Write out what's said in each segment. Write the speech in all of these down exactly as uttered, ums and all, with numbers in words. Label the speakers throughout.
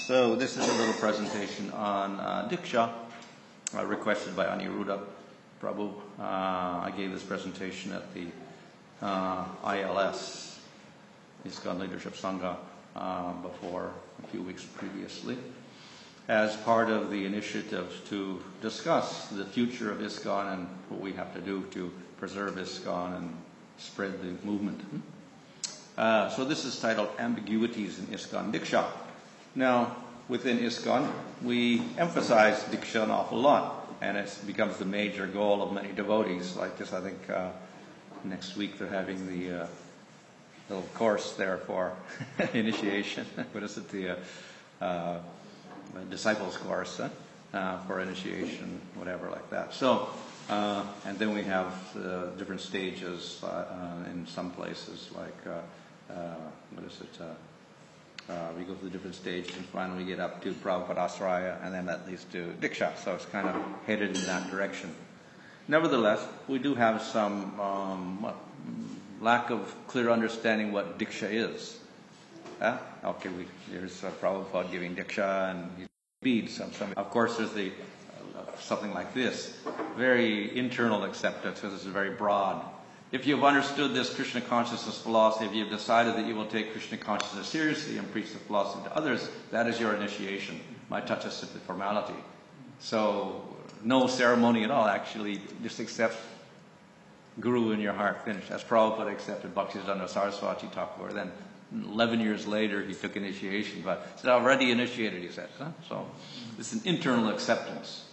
Speaker 1: So this is a little presentation on uh, Diksha, uh, requested by Aniruddha Prabhu. Uh, I gave this presentation at the uh, I L S, ISKCON Leadership Sangha, uh, before a few weeks previously, as part of the initiative to discuss the future of ISKCON and what we have to do to preserve ISKCON and spread the movement. Uh, so this is titled Ambiguities in ISKCON Diksha. Now, within ISKCON, we emphasize Diksha an awful lot, and it becomes the major goal of many devotees. Like this, I think uh, next week they're having the uh, little course there for initiation. What is it? The uh, uh, disciples course huh? uh, for initiation, whatever like that. So, uh, and then we have uh, different stages uh, uh, in some places, like uh, uh, what is it? Uh, Uh, we go through the different stages and finally get up to Prabhupada Asraya, and then that leads to Diksha. So it's kind of headed in that direction. Nevertheless, we do have some um, what, lack of clear understanding what Diksha is. Huh? Okay, we, here's uh, Prabhupada giving Diksha and beads. Some, some, of course, there's the uh, something like this, very internal acceptance, because it's very broad. If you've understood this Krishna consciousness philosophy, if you've decided that you will take Krishna consciousness seriously and preach the philosophy to others, that is your initiation. My touch is simply formality. So, no ceremony at all, actually. Just accept Guru in your heart, finish. As Prabhupada accepted Bhaktisiddhanta Saraswati Thakur. Then, eleven years later, he took initiation. But it's already initiated, he said. Huh? So, it's an internal acceptance.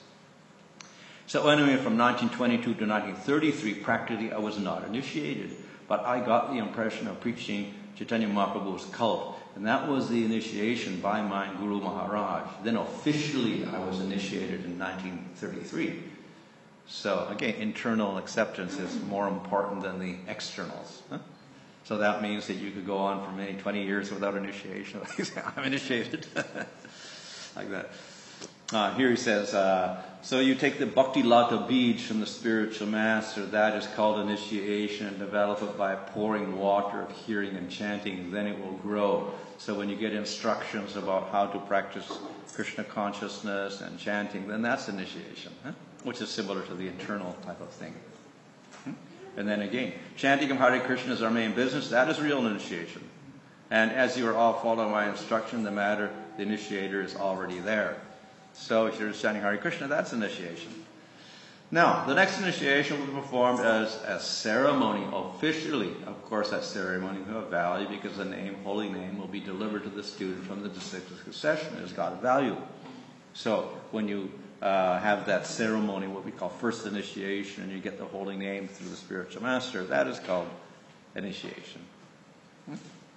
Speaker 1: So anyway, from nineteen twenty-two to nineteen thirty-three, practically I was not initiated, but I got the impression of preaching Chaitanya Mahaprabhu's cult, and that was the initiation by my Guru Maharaj. Then officially I was initiated in nineteen thirty-three. So again, internal acceptance is more important than the externals. Huh? So that means that you could go on for many twenty years without initiation. I'm initiated. Like that. Uh, here he says, uh, so you take the Bhakti Lata beads from the spiritual master, that is called initiation, and develop it by pouring water of hearing and chanting, then it will grow. So when you get instructions about how to practice Krishna consciousness and chanting, then that's initiation, huh? Which is similar to the internal type of thing. Hmm? And then again, chanting of Hare Krishna is our main business, that is real initiation. And as you are all following my instruction, the matter, the initiator is already there. So if you're chanting Hare Krishna, that's initiation. Now, the next initiation will be performed as a ceremony officially. Of course, that ceremony will have value because the name, holy name, will be delivered to the student from the disciplic succession. It has got value. So when you uh, have that ceremony, what we call first initiation, and you get the holy name through the spiritual master, that is called initiation. Hmm?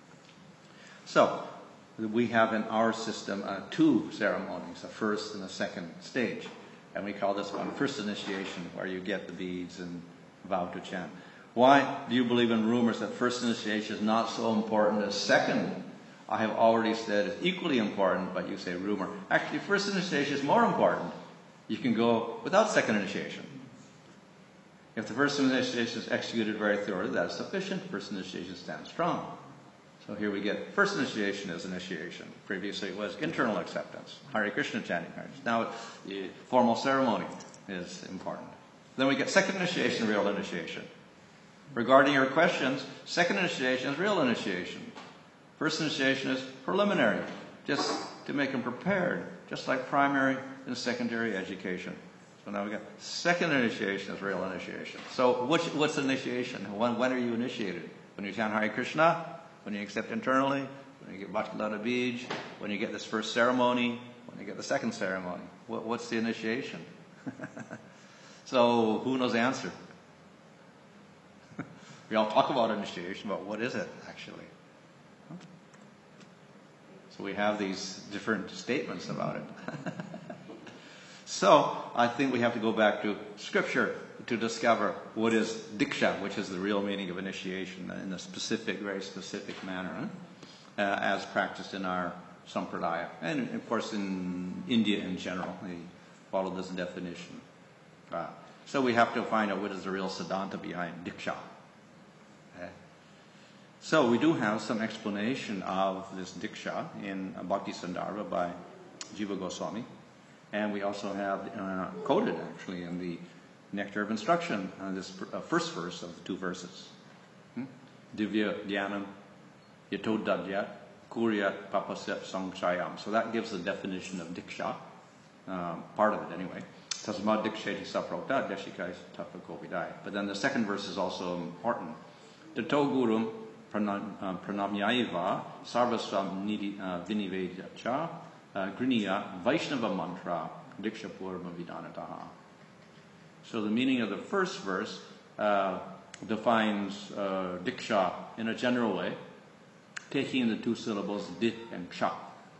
Speaker 1: So, we have in our system uh, two ceremonies, a first and a second stage. And we call this one first initiation, where you get the beads and vow to chant. Why do you believe in rumors that first initiation is not so important as second? I have already said it's equally important, but you say rumor. Actually, first initiation is more important. You can go without second initiation. If the first initiation is executed very thoroughly, that is sufficient. First initiation stands strong. So here we get first initiation as initiation. Previously it was internal acceptance, Hare Krishna chanting. Now the formal ceremony is important. Then we get second initiation, real initiation. Regarding your questions, second initiation is real initiation. First initiation is preliminary, just to make them prepared, just like primary and secondary education. So now we got second initiation is real initiation. So which, what's initiation? When, when are you initiated? When you chant Hare Krishna? When you accept internally, when you get Bhakti Lata Beej, when you get this first ceremony, when you get the second ceremony. What, what's the initiation? So who knows the answer? We all talk about initiation, but what is it actually? So we have these different statements about it. So I think we have to go back to Scripture to discover what is Diksha, which is the real meaning of initiation in a specific, very specific manner, huh? uh, as practiced in our Sampradaya. And of course in India in general, they follow this definition. Uh, so we have to find out what is the real Siddhanta behind Diksha. Okay? So we do have some explanation of this Diksha in Bhakti Sandarbha by Jiva Goswami. And we also have uh, quoted actually in the Nectar of Instruction, uh, this uh, first verse of the two verses. Hmm? Divya Dhyanam Yato Dadyat Kuryat Papasya Samchayam. So that gives the definition of Diksha, um, part of it anyway. Tasmad Diksheti Saprota Deshikais Tapakovidai. But then the second verse is also important. Tato Gurum Pranamyaiva Sarvasvam Vinivedyacha Griniya Vaishnava Mantra Diksha Purva Vidanataha. So the meaning of the first verse uh, defines uh, Diksha in a general way, taking the two syllables Di and Ksha.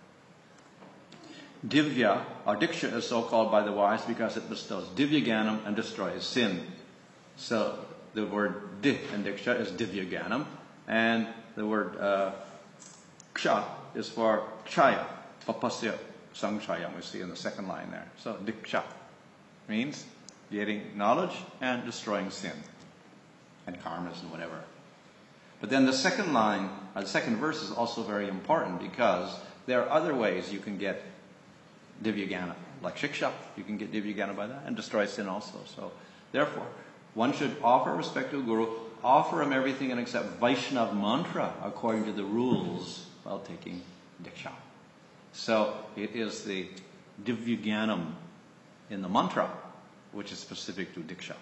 Speaker 1: Divya, or Diksha, is so called by the wise because it bestows Divya Ganam and destroys sin. So the word Di in Diksha is Divya Ganam, and the word uh, Ksha is for Kshaya, Papasya Samchayam, we see in the second line there. So Diksha means getting knowledge and destroying sin and karmas and whatever. But then the second line, or the second verse is also very important because there are other ways you can get Divyagana. Like Shiksha, you can get Divyagana by that and destroy sin also. So therefore, one should offer respect to a guru, offer him everything and accept Vaishnav mantra according to the rules while taking Diksha. So it is the Divyaganam in the mantra which is specific to Diksha.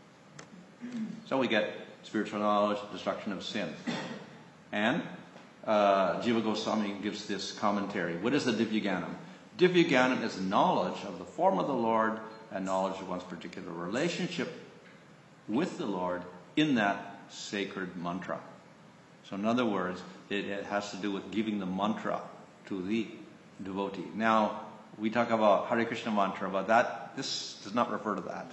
Speaker 1: So we get spiritual knowledge, destruction of sin. And uh, Jiva Goswami gives this commentary. What is the Divyaganam? Divyaganam is knowledge of the form of the Lord and knowledge of one's particular relationship with the Lord in that sacred mantra. So in other words, it, it has to do with giving the mantra to the devotee. Now, we talk about Hare Krishna mantra, but that, this does not refer to that.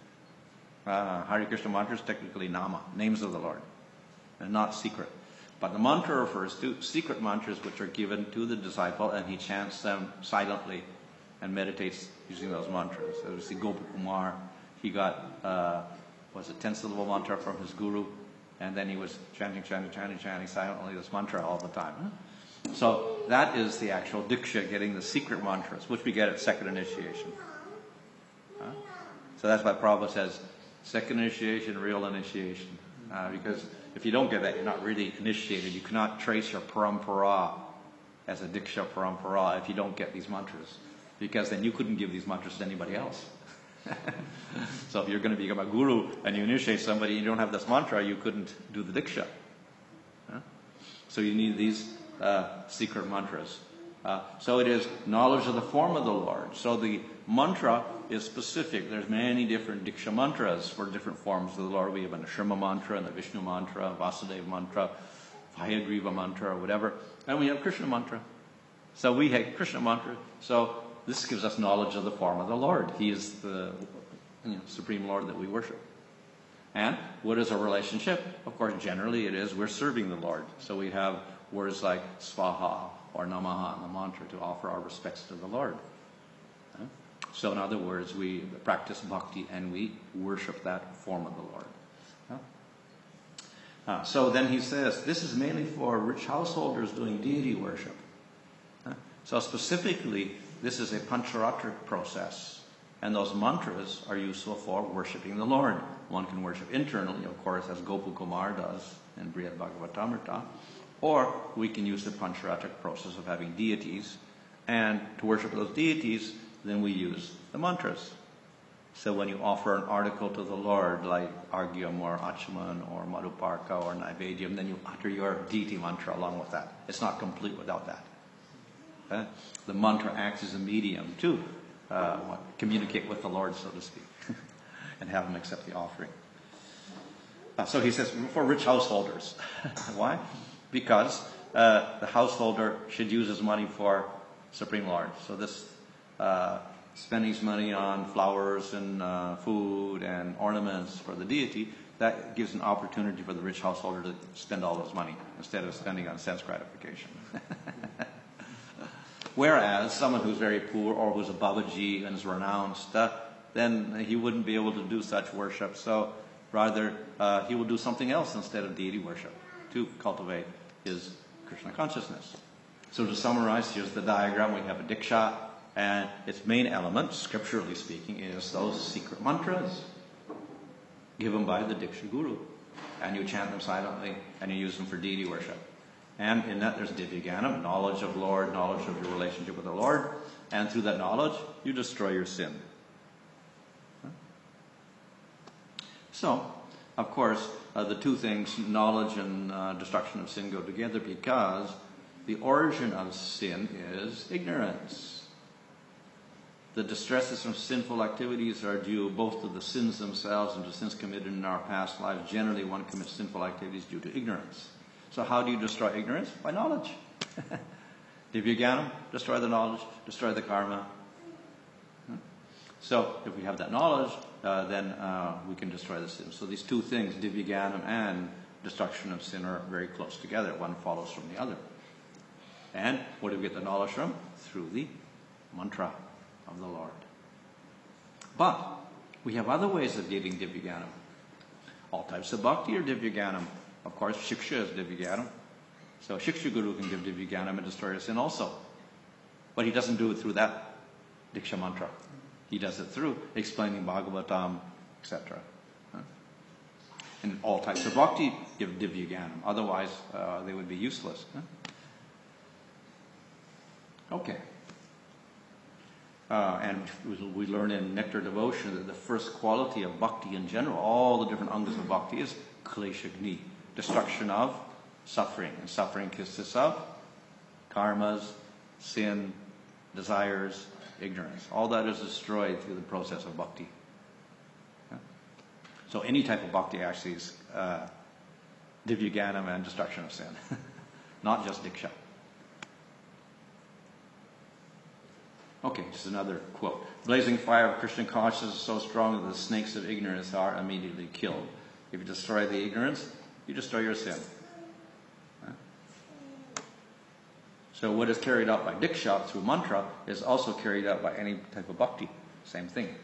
Speaker 1: Uh, Hare Krishna mantra is technically nama, names of the Lord, and not secret. But the mantra refers to secret mantras which are given to the disciple, and he chants them silently and meditates using those mantras. So we see Gopakumar, he got, uh, was a ten-syllable mantra from his guru, and then he was chanting, chanting, chanting, chanting silently this mantra all the time. Huh? So that is the actual Diksha, getting the secret mantras, which we get at second initiation. Huh? So that's why Prabhupada says, second initiation, real initiation. Uh, because if you don't get that, you're not really initiated. You cannot trace your parampara as a Diksha parampara if you don't get these mantras. Because then you couldn't give these mantras to anybody else. So if you're going to become a guru and you initiate somebody and you don't have this mantra, you couldn't do the Diksha. Huh? So you need these uh, secret mantras. Uh, so it is knowledge of the form of the Lord. So the mantra is specific. There's many different Diksha mantras for different forms of the Lord. We have an Ashrama mantra and the Vishnu mantra, Vasudeva mantra, Hayagriva mantra, or whatever. And we have Krishna mantra. So we have Krishna mantra. So this gives us knowledge of the form of the Lord. He is the you know, Supreme Lord that we worship. And what is our relationship? Of course, generally it is we're serving the Lord. So we have words like Svaha or Namaha in the mantra to offer our respects to the Lord. So in other words, we practice bhakti and we worship that form of the Lord. Uh, so then he says, this is mainly for rich householders doing deity worship. Uh, so specifically, this is a pancharatric process. And those mantras are useful for worshiping the Lord. One can worship internally, of course, as Gopal Kumar does in Brihad Bhagavatamrita. Or we can use the pancharatric process of having deities. And to worship those deities, then we use the mantras. So when you offer an article to the Lord, like Argyam or Achaman or Madhuparka or Naivedyam, then you utter your deity mantra along with that. It's not complete without that. Okay? The mantra acts as a medium to uh, what, communicate with the Lord, so to speak, and have him accept the offering. Uh, so he says, for rich householders. Why? Because uh, the householder should use his money for Supreme Lord. So this uh, spending his money on flowers and uh, food and ornaments for the deity, that gives an opportunity for the rich householder to spend all his money instead of spending on sense gratification. Whereas someone who's very poor or who's a Babaji and is renounced, uh, then he wouldn't be able to do such worship. So rather, uh, he will do something else instead of deity worship. to cultivate his Krishna consciousness. So to summarize, here's the diagram. We have a Diksha, and its main element, scripturally speaking, is those secret mantras given by the Diksha Guru. And you chant them silently, and you use them for deity worship. And in that there's Divyaganam, knowledge of Lord, knowledge of your relationship with the Lord. And through that knowledge, you destroy your sin. So, of course, uh, the two things, knowledge and uh, destruction of sin, go together because the origin of sin is ignorance. The distresses from sinful activities are due both to the sins themselves and to sins committed in our past lives. Generally, one commits sinful activities due to ignorance. So how do you destroy ignorance? By knowledge. Divyaganam, destroy the knowledge, destroy the karma. So if we have that knowledge, uh, then uh, we can destroy the sin. So these two things, Divyaganam and destruction of sin, are very close together. One follows from the other. And where do we get the knowledge from? Through the mantra of the Lord. But we have other ways of getting Divyaganam. All types of bhakti are Divyaganam. Of course, Shiksha is Divyaganam. So Shiksha Guru can give Divyaganam and destroy your sin also. But he doesn't do it through that Diksha mantra. He does it through explaining Bhagavatam, et cetera. And all types of bhakti give Divyaganam. Otherwise, uh, they would be useless. Okay. Uh, and we learn in Nectar Devotion that the first quality of bhakti in general, all the different angas of bhakti, is kleshagni, destruction of suffering. And suffering consists of karmas, sin, desires, ignorance. All that is destroyed through the process of bhakti. Yeah? So any type of bhakti actually is uh, Divyaganam and destruction of sin, not just Diksha. Okay, this is another quote. Blazing fire of Krishna consciousness is so strong that the snakes of ignorance are immediately killed. If you destroy the ignorance, you destroy your sin. Huh? So what is carried out by Diksha through mantra is also carried out by any type of bhakti. Same thing.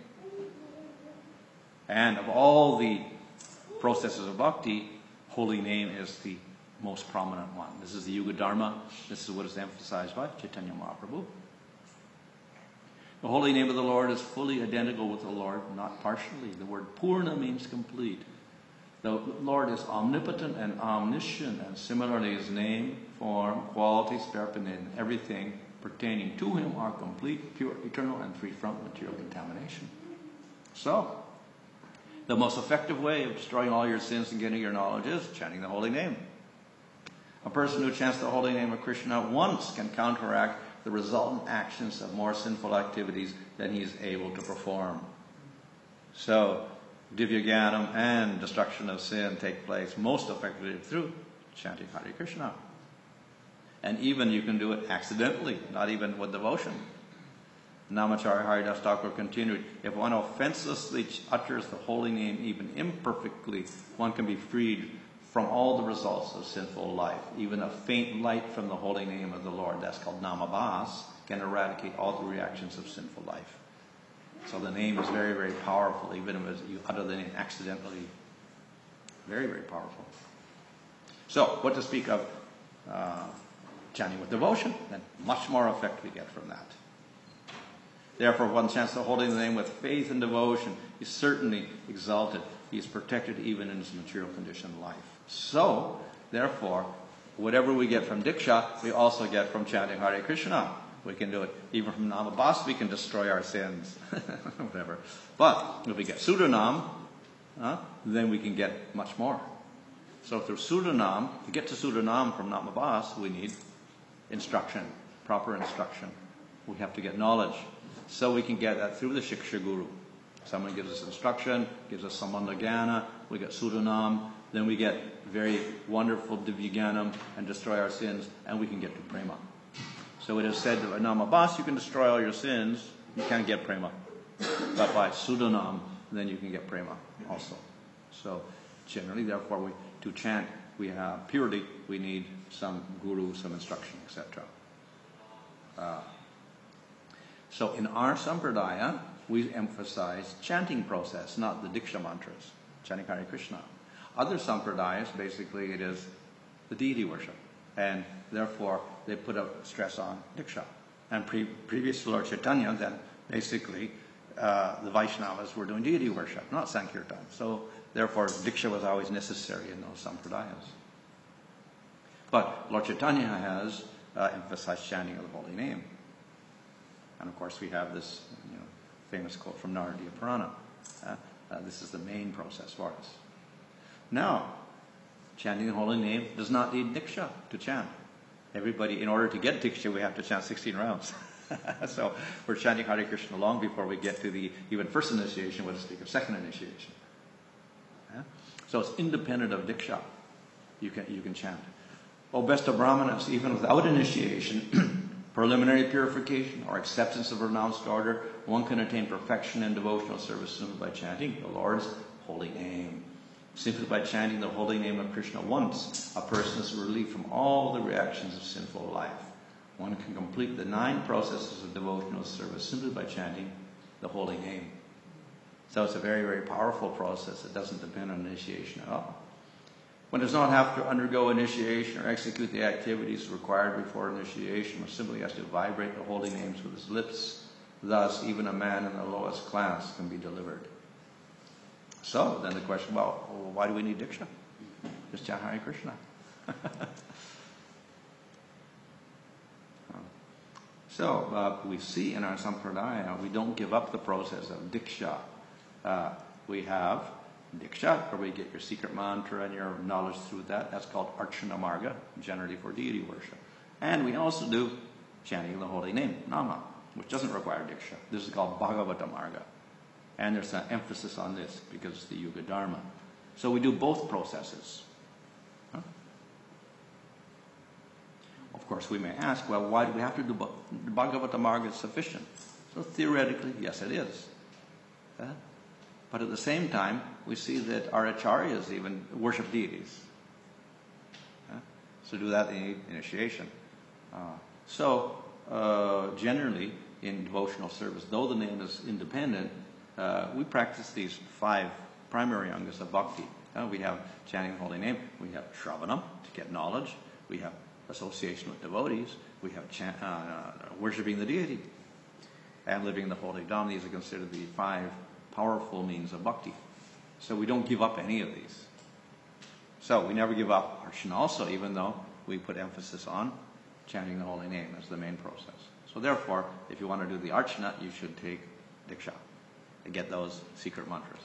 Speaker 1: And of all the processes of bhakti, holy name is the most prominent one. This is the Yuga Dharma. This is what is emphasized by Chaitanya Mahaprabhu. The holy name of the Lord is fully identical with the Lord, not partially. The word Purna means complete. The Lord is omnipotent and omniscient, and similarly his name, form, quality, spirit, and everything pertaining to him are complete, pure, eternal, and free from material contamination. So, the most effective way of destroying all your sins and getting your knowledge is chanting the holy name. A person who chants the holy name of Krishna once can counteract the resultant actions of more sinful activities than he is able to perform. So, Divyaganam and destruction of sin take place most effectively through chanting Hare Krishna. And even you can do it accidentally, not even with devotion. Namacharya Haridas Thakur continued, if one offenselessly utters the holy name even imperfectly, one can be freed from all the results of sinful life. Even a faint light from the holy name of the Lord, that's called namabhas, can eradicate all the reactions of sinful life. So the name is very, very powerful, even if you utter the name accidentally. Very, very powerful. So, what to speak of uh, chanting with devotion? Then much more effect we get from that. Therefore, if one chants the holy name with faith and devotion, he's certainly exalted. He is protected even in his material conditioned life. So, therefore, whatever we get from Diksha, we also get from chanting Hare Krishna. We can do it even from Namabhas, we can destroy our sins. Whatever. But if we get Sudhanam, uh, then we can get much more. So through Sudhanam, to get to Sudhanam from Namabhas, we need instruction, proper instruction. We have to get knowledge. So we can get that through the Shiksha Guru. Someone gives us instruction, gives us Sambandha Jnana, we get Sudhanam, then we get very wonderful Divyaganam and destroy our sins, and we can get to Prema. So it is said that by Namabhas you can destroy all your sins, you can't get Prema. But by Sudhanam, then you can get Prema also. So generally, therefore, we, to chant, we have purity, we need some guru, some instruction, et cetera. Uh, so in our sampradaya, we emphasize chanting process, not the Diksha mantras, chanting Hare Krishna. Other sampradayas, basically it is the deity worship. And therefore, they put a stress on Diksha. And pre- previous to Lord Chaitanya, then basically, uh, the Vaishnavas were doing deity worship, not Sankirtan. So therefore, Diksha was always necessary in those sampradayas. But Lord Chaitanya has uh, emphasized chanting of the holy name. And of course, we have this you know, famous quote from Naradiya Purana. Uh, uh, this is the main process for us. Now, chanting the holy name does not need Diksha to chant. Everybody, in order to get Diksha, we have to chant sixteen rounds. So we're chanting Hare Krishna long before we get to the even first initiation, what to speak of second initiation. Yeah? So it's independent of Diksha. You can, you can chant. O best of Brahmanas, even without initiation, preliminary purification, or acceptance of renounced order, one can attain perfection in devotional service simply by chanting the Lord's holy name. Simply by chanting the holy name of Krishna once, a person is relieved from all the reactions of sinful life. One can complete the nine processes of devotional service simply by chanting the holy name. So it's a very, very powerful process. It doesn't depend on initiation at all. One does not have to undergo initiation or execute the activities required before initiation, one simply has to vibrate the holy names with his lips. Thus, even a man in the lowest class can be delivered. So, then the question, well, why do we need Diksha? Just chant Hare Krishna. So, uh, we see in our Sampradaya, we don't give up the process of Diksha. Uh, we have Diksha, where we get your secret mantra and your knowledge through that. That's called Archana Marga, generally for deity worship. And we also do chanting the holy name, Nama, which doesn't require Diksha. This is called Bhagavata Marga. And there's an emphasis on this because it's the Yuga Dharma. So we do both processes. Huh? Of course, we may ask, well, why do we have to do both? The Bhagavata Marga is sufficient. So theoretically, yes, it is. Huh? But at the same time, we see that our acharyas even worship deities. Huh? So do that in initiation. Uh, so uh, generally, in devotional service, though the name is independent, uh, we practice these five primary angas of bhakti. Uh, we have chanting the holy name, we have shravanam to get knowledge, we have association with devotees, we have chant, uh, worshipping the deity, and living the holy Dham. These are considered the five powerful means of bhakti. So we don't give up any of these. So we never give up Archana also, even though we put emphasis on chanting the holy name as the main process. So therefore, if you want to do the Archana, you should take Diksha and get those secret mantras.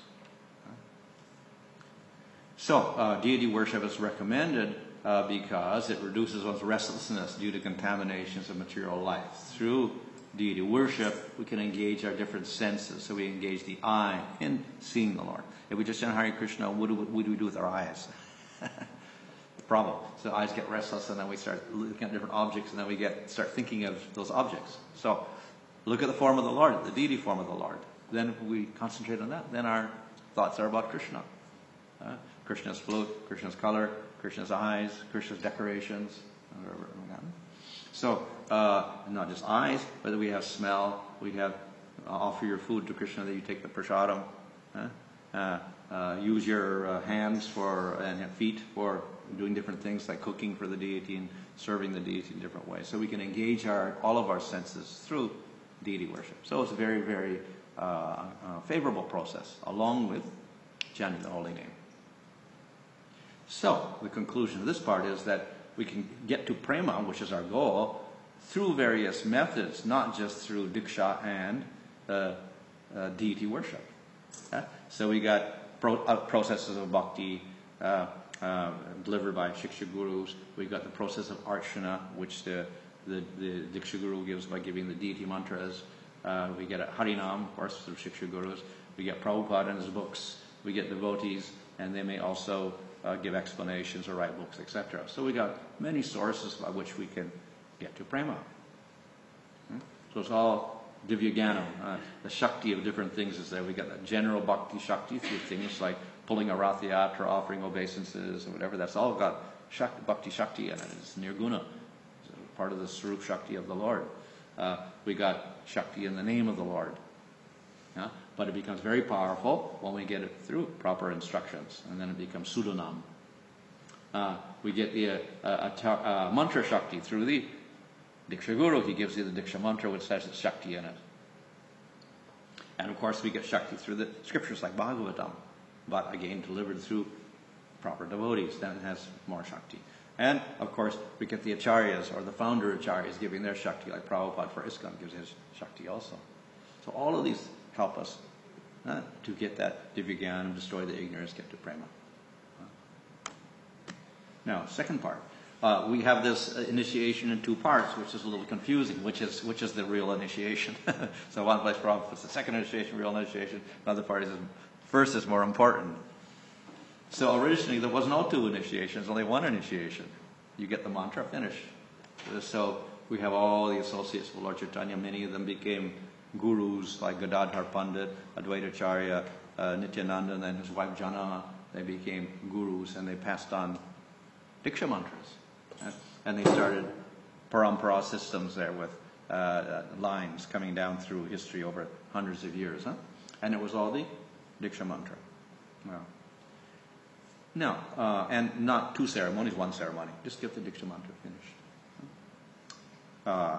Speaker 1: So uh, deity worship is recommended uh, because it reduces one's restlessness due to contaminations of material life. Through deity worship, we can engage our different senses. So we engage the eye in seeing the Lord. If we just chant Hare Krishna, what do we, what do, we do with our eyes? The problem. So eyes get restless, and then we start looking at different objects, and then we get start thinking of those objects. So look at the form of the Lord, the deity form of the Lord. Then we concentrate on that. Then our thoughts are about Krishna. Uh, Krishna's flute, Krishna's color, Krishna's eyes, Krishna's decorations. So, uh, not just eyes, but we have smell. We have uh, offer your food to Krishna, that you take the prasadam. Uh, uh, uh, use your uh, hands for and feet for doing different things like cooking for the deity and serving the deity in different ways. So we can engage our all of our senses through deity worship. So it's a very, very uh, uh, favorable process, along with chanting the holy name. So the conclusion of this part is that we can get to prema, which is our goal, through various methods, not just through diksha and uh, uh, deity worship. Uh, so we got pro- uh, processes of bhakti uh, uh, delivered by Shiksha Gurus. We got the process of archana, which the, the, the Diksha Guru gives by giving the deity mantras. Uh, we get Harinam, of course, through Shiksha Gurus. We get Prabhupada in his books. We get devotees, and they may also Uh, give explanations or write books, et cetera. So we got many sources by which we can get to prema. Hmm? So it's all divyaganam. Uh, the shakti of different things is there. We got the general bhakti shakti through things like pulling a rathayatra, offering obeisances, or whatever. That's all got shakti, bhakti shakti in it. It's nirguna. It's part of the Swarup shakti of the Lord. Uh, we got shakti in the name of the Lord. Yeah? But it becomes very powerful when we get it through proper instructions, and then it becomes pseudonam. Uh, we get the uh, uh, uh, mantra Shakti through the Diksha Guru. He gives you the Diksha mantra which has the Shakti in it. And of course we get Shakti through the scriptures like Bhagavatam, but again delivered through proper devotees, then it has more Shakti. And of course we get the Acharyas or the founder Acharyas giving their Shakti, like Prabhupada for ISKCON gives his Shakti also. So all of these help us uh, to get that Divya Gyan, destroy the ignorance, get to Prema. Now, second part. Uh, we have this uh, initiation in two parts, which is a little confusing, which is which is the real initiation. So one place Prabhupada puts the second initiation, real initiation. Another part is first is more important. So originally there was no two initiations, only one initiation. You get the mantra, finish. So we have all the associates of Lord Chaitanya. Many of them became gurus, like Gadadhar Pandit, Advaita Acharya, uh, Nityananda, and then his wife Jana. They became gurus and they passed on Diksha mantras. And they started parampara systems there with uh, uh, lines coming down through history over hundreds of years. Huh? And it was all the Diksha mantra. Well, no, uh, and not two ceremonies, one ceremony. Just get the Diksha mantra finished. Uh,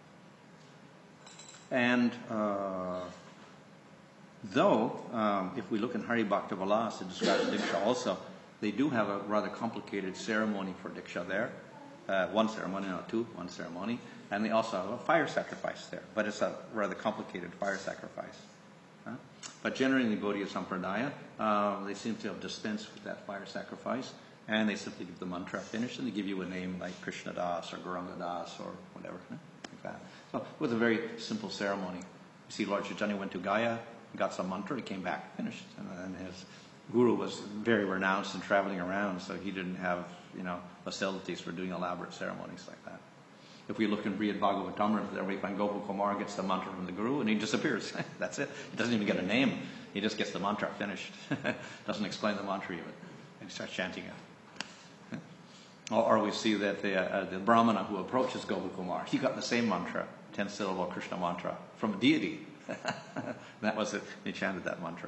Speaker 1: and uh, though, um, if we look in Hari Bhakta Vilas, it describes Diksha also, they do have a rather complicated ceremony for Diksha there. Uh, one ceremony, not two, one ceremony. And they also have a fire sacrifice there. But it's a rather complicated fire sacrifice. Huh? But generally in the Gaudiya Sampradaya, uh, they seem to have dispensed with that fire sacrifice. And they simply give the mantra finished, and they give you a name like Krishna Das or Gauranga Das or whatever, huh? Like that. So with a very simple ceremony. You see Lord Chaitanya went to Gaya, got some mantra, he came back, finished. And then his guru was very renounced and traveling around, so he didn't have, you know, facilities for doing elaborate ceremonies like that. If we look in Brihad Bhagavatamrita, there we find Gopal Kumar gets the mantra from the guru and he disappears. That's it. He doesn't even get a name. He just gets the mantra finished. Doesn't explain the mantra even. And he starts chanting it. Or, or we see that the, uh, the Brahmana who approaches Gopal Kumar, he got the same mantra, ten syllable Krishna mantra, from a deity. That was it. He chanted that mantra.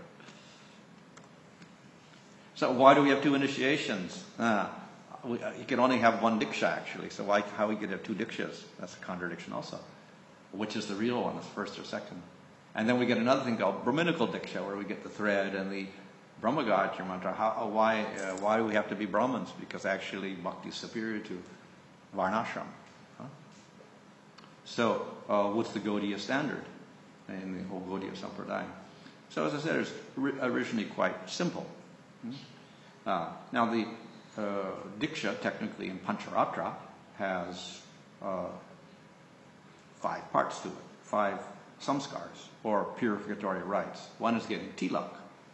Speaker 1: So why do we have two initiations? Ah, we, uh, you can only have one diksha actually. So why, how we could have two dikshas? That's a contradiction also. Which is the real one? Is first or second? And then we get another thing called Brahminical diksha, where we get the thread and the Brahmagayatri mantra. How, why, uh, why do we have to be Brahmins? Because actually bhakti is superior to Varnashram. Huh? So uh, what's the Gaudiya standard in the whole Gaudiya Sampradaya? So as I said, it's originally quite simple. Uh, now the uh, Diksha, technically in Pancharatra, has uh, five parts to it, five samskars, or purificatory rites. One is getting tilak.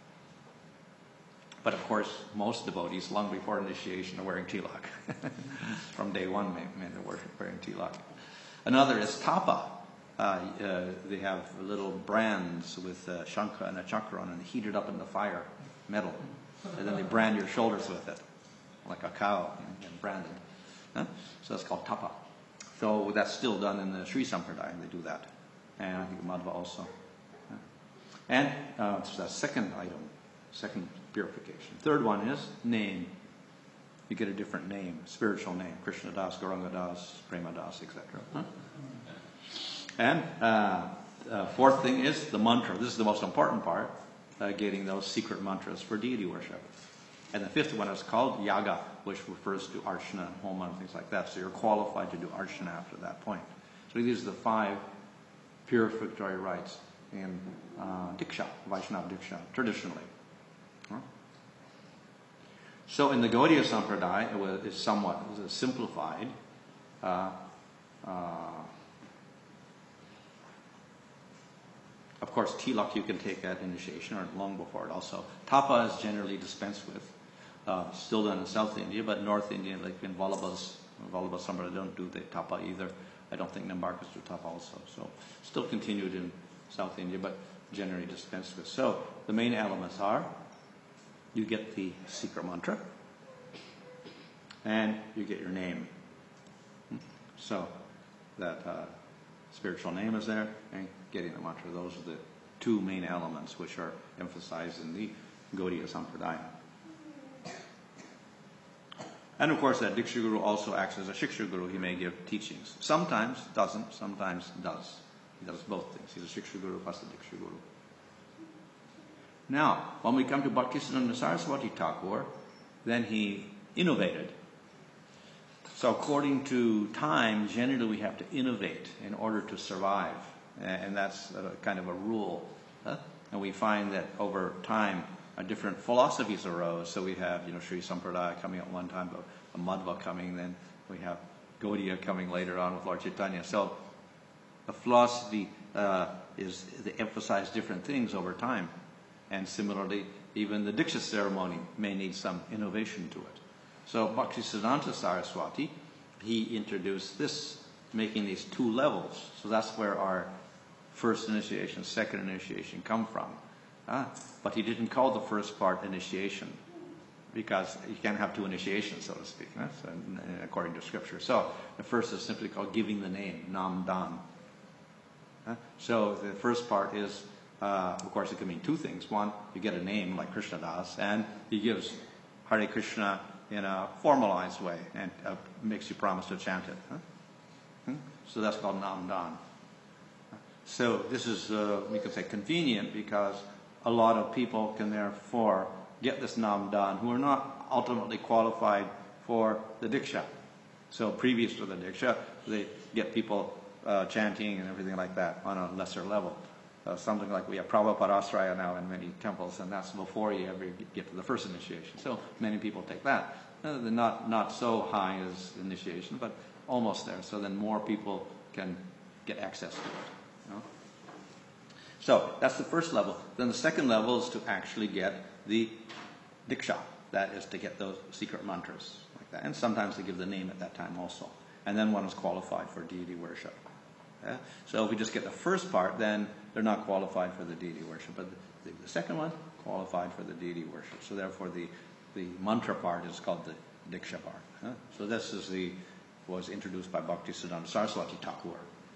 Speaker 1: But of course, most devotees, long before initiation, are wearing tilak. From day one, men are wearing tilak. Another is tapa. Uh, uh, they have little brands with a shankha and a chakra on, and heat it up in the fire, metal. And then they brand your shoulders with it, like a cow, and, and branded. Huh? So that's called tapa. So that's still done in the Sri Sampradaya, they do that. And I think Madhva also. Huh? And uh, so that's second item, second purification. Third one is name. You get a different name, spiritual name, Krishna Das, Gauranga Das, Prema Das, et cetera. Huh? And uh, uh, fourth thing is the mantra. This is the most important part. Uh, getting those secret mantras for deity worship. And the fifth one is called yaga, which refers to archana and homa and things like that. So you're qualified to do archana after that point. So these are the five purificatory rites in uh, Diksha, Vaishnava Diksha, traditionally. Huh? So in the Gaudiya Sampradaya, it was, it's somewhat it was simplified. Uh, uh, Of course, tilak you can take at initiation or long before it also. Tapa is generally dispensed with. Uh, still done in South India, but North India, like in Vallabhas, Vallabha Sampradaya don't do the tapa either. I don't think Nimbarkas do tapa also. So still continued in South India, but generally dispensed with. So the main elements are, you get the secret mantra, and you get your name. So that uh, spiritual name is there, and getting the mantra. Those are the two main elements which are emphasized in the Gaudiya Sampradaya. And of course, that Diksha Guru also acts as a Shiksha Guru. He may give teachings. Sometimes doesn't, sometimes does. He does both things. He's a Shiksha Guru plus a Diksha Guru. Now, when we come to Bhaktisiddhanta Saraswati Thakur, then he innovated. So according to time, generally we have to innovate in order to survive. And that's a, kind of a rule. Huh? And we find that over time, uh, different philosophies arose. So we have, you know, Sri Sampradaya coming at one time, but Madhva coming, then we have Gaudiya coming later on with Lord Chaitanya. So the philosophy uh, is, they emphasize different things over time. And similarly, even the Diksha ceremony may need some innovation to it. So Bhaktisiddhanta Saraswati, he introduced this, making these two levels. So that's where our first initiation, second initiation come from. Uh, but he didn't call the first part initiation, because you can't have two initiations, so to speak, huh? So, according to scripture. So the first is simply called giving the name, Nam Dan. Uh, so the first part is, uh, of course, it can mean two things. One, you get a name like Krishna Das, and he gives Hare Krishna in a formalized way, and uh, makes you promise to chant it. Huh? Hmm? So that's called Nam Dan. So this is, uh, we could say, convenient, because a lot of people can therefore get this Nam Dan who are not ultimately qualified for the Diksha. So previous to the Diksha, they get people uh, chanting and everything like that on a lesser level. Uh, something like we have Prabhupada Asraya now in many temples, and that's before you ever get to the first initiation. So many people take that. Uh, they're not, not so high as initiation, but almost there. So then more people can get access to it. You know? So that's the first level. Then the second level is to actually get the Diksha. That is to get those secret mantras like that. And sometimes they give the name at that time also. And then one is qualified for deity worship. Yeah? So if we just get the first part, then they're not qualified for the deity worship. But the, the second one, qualified for the deity worship. So therefore the, the mantra part is called the Diksha part. Huh? So this is the was introduced by Bhaktisiddhanta Saraswati Thakur.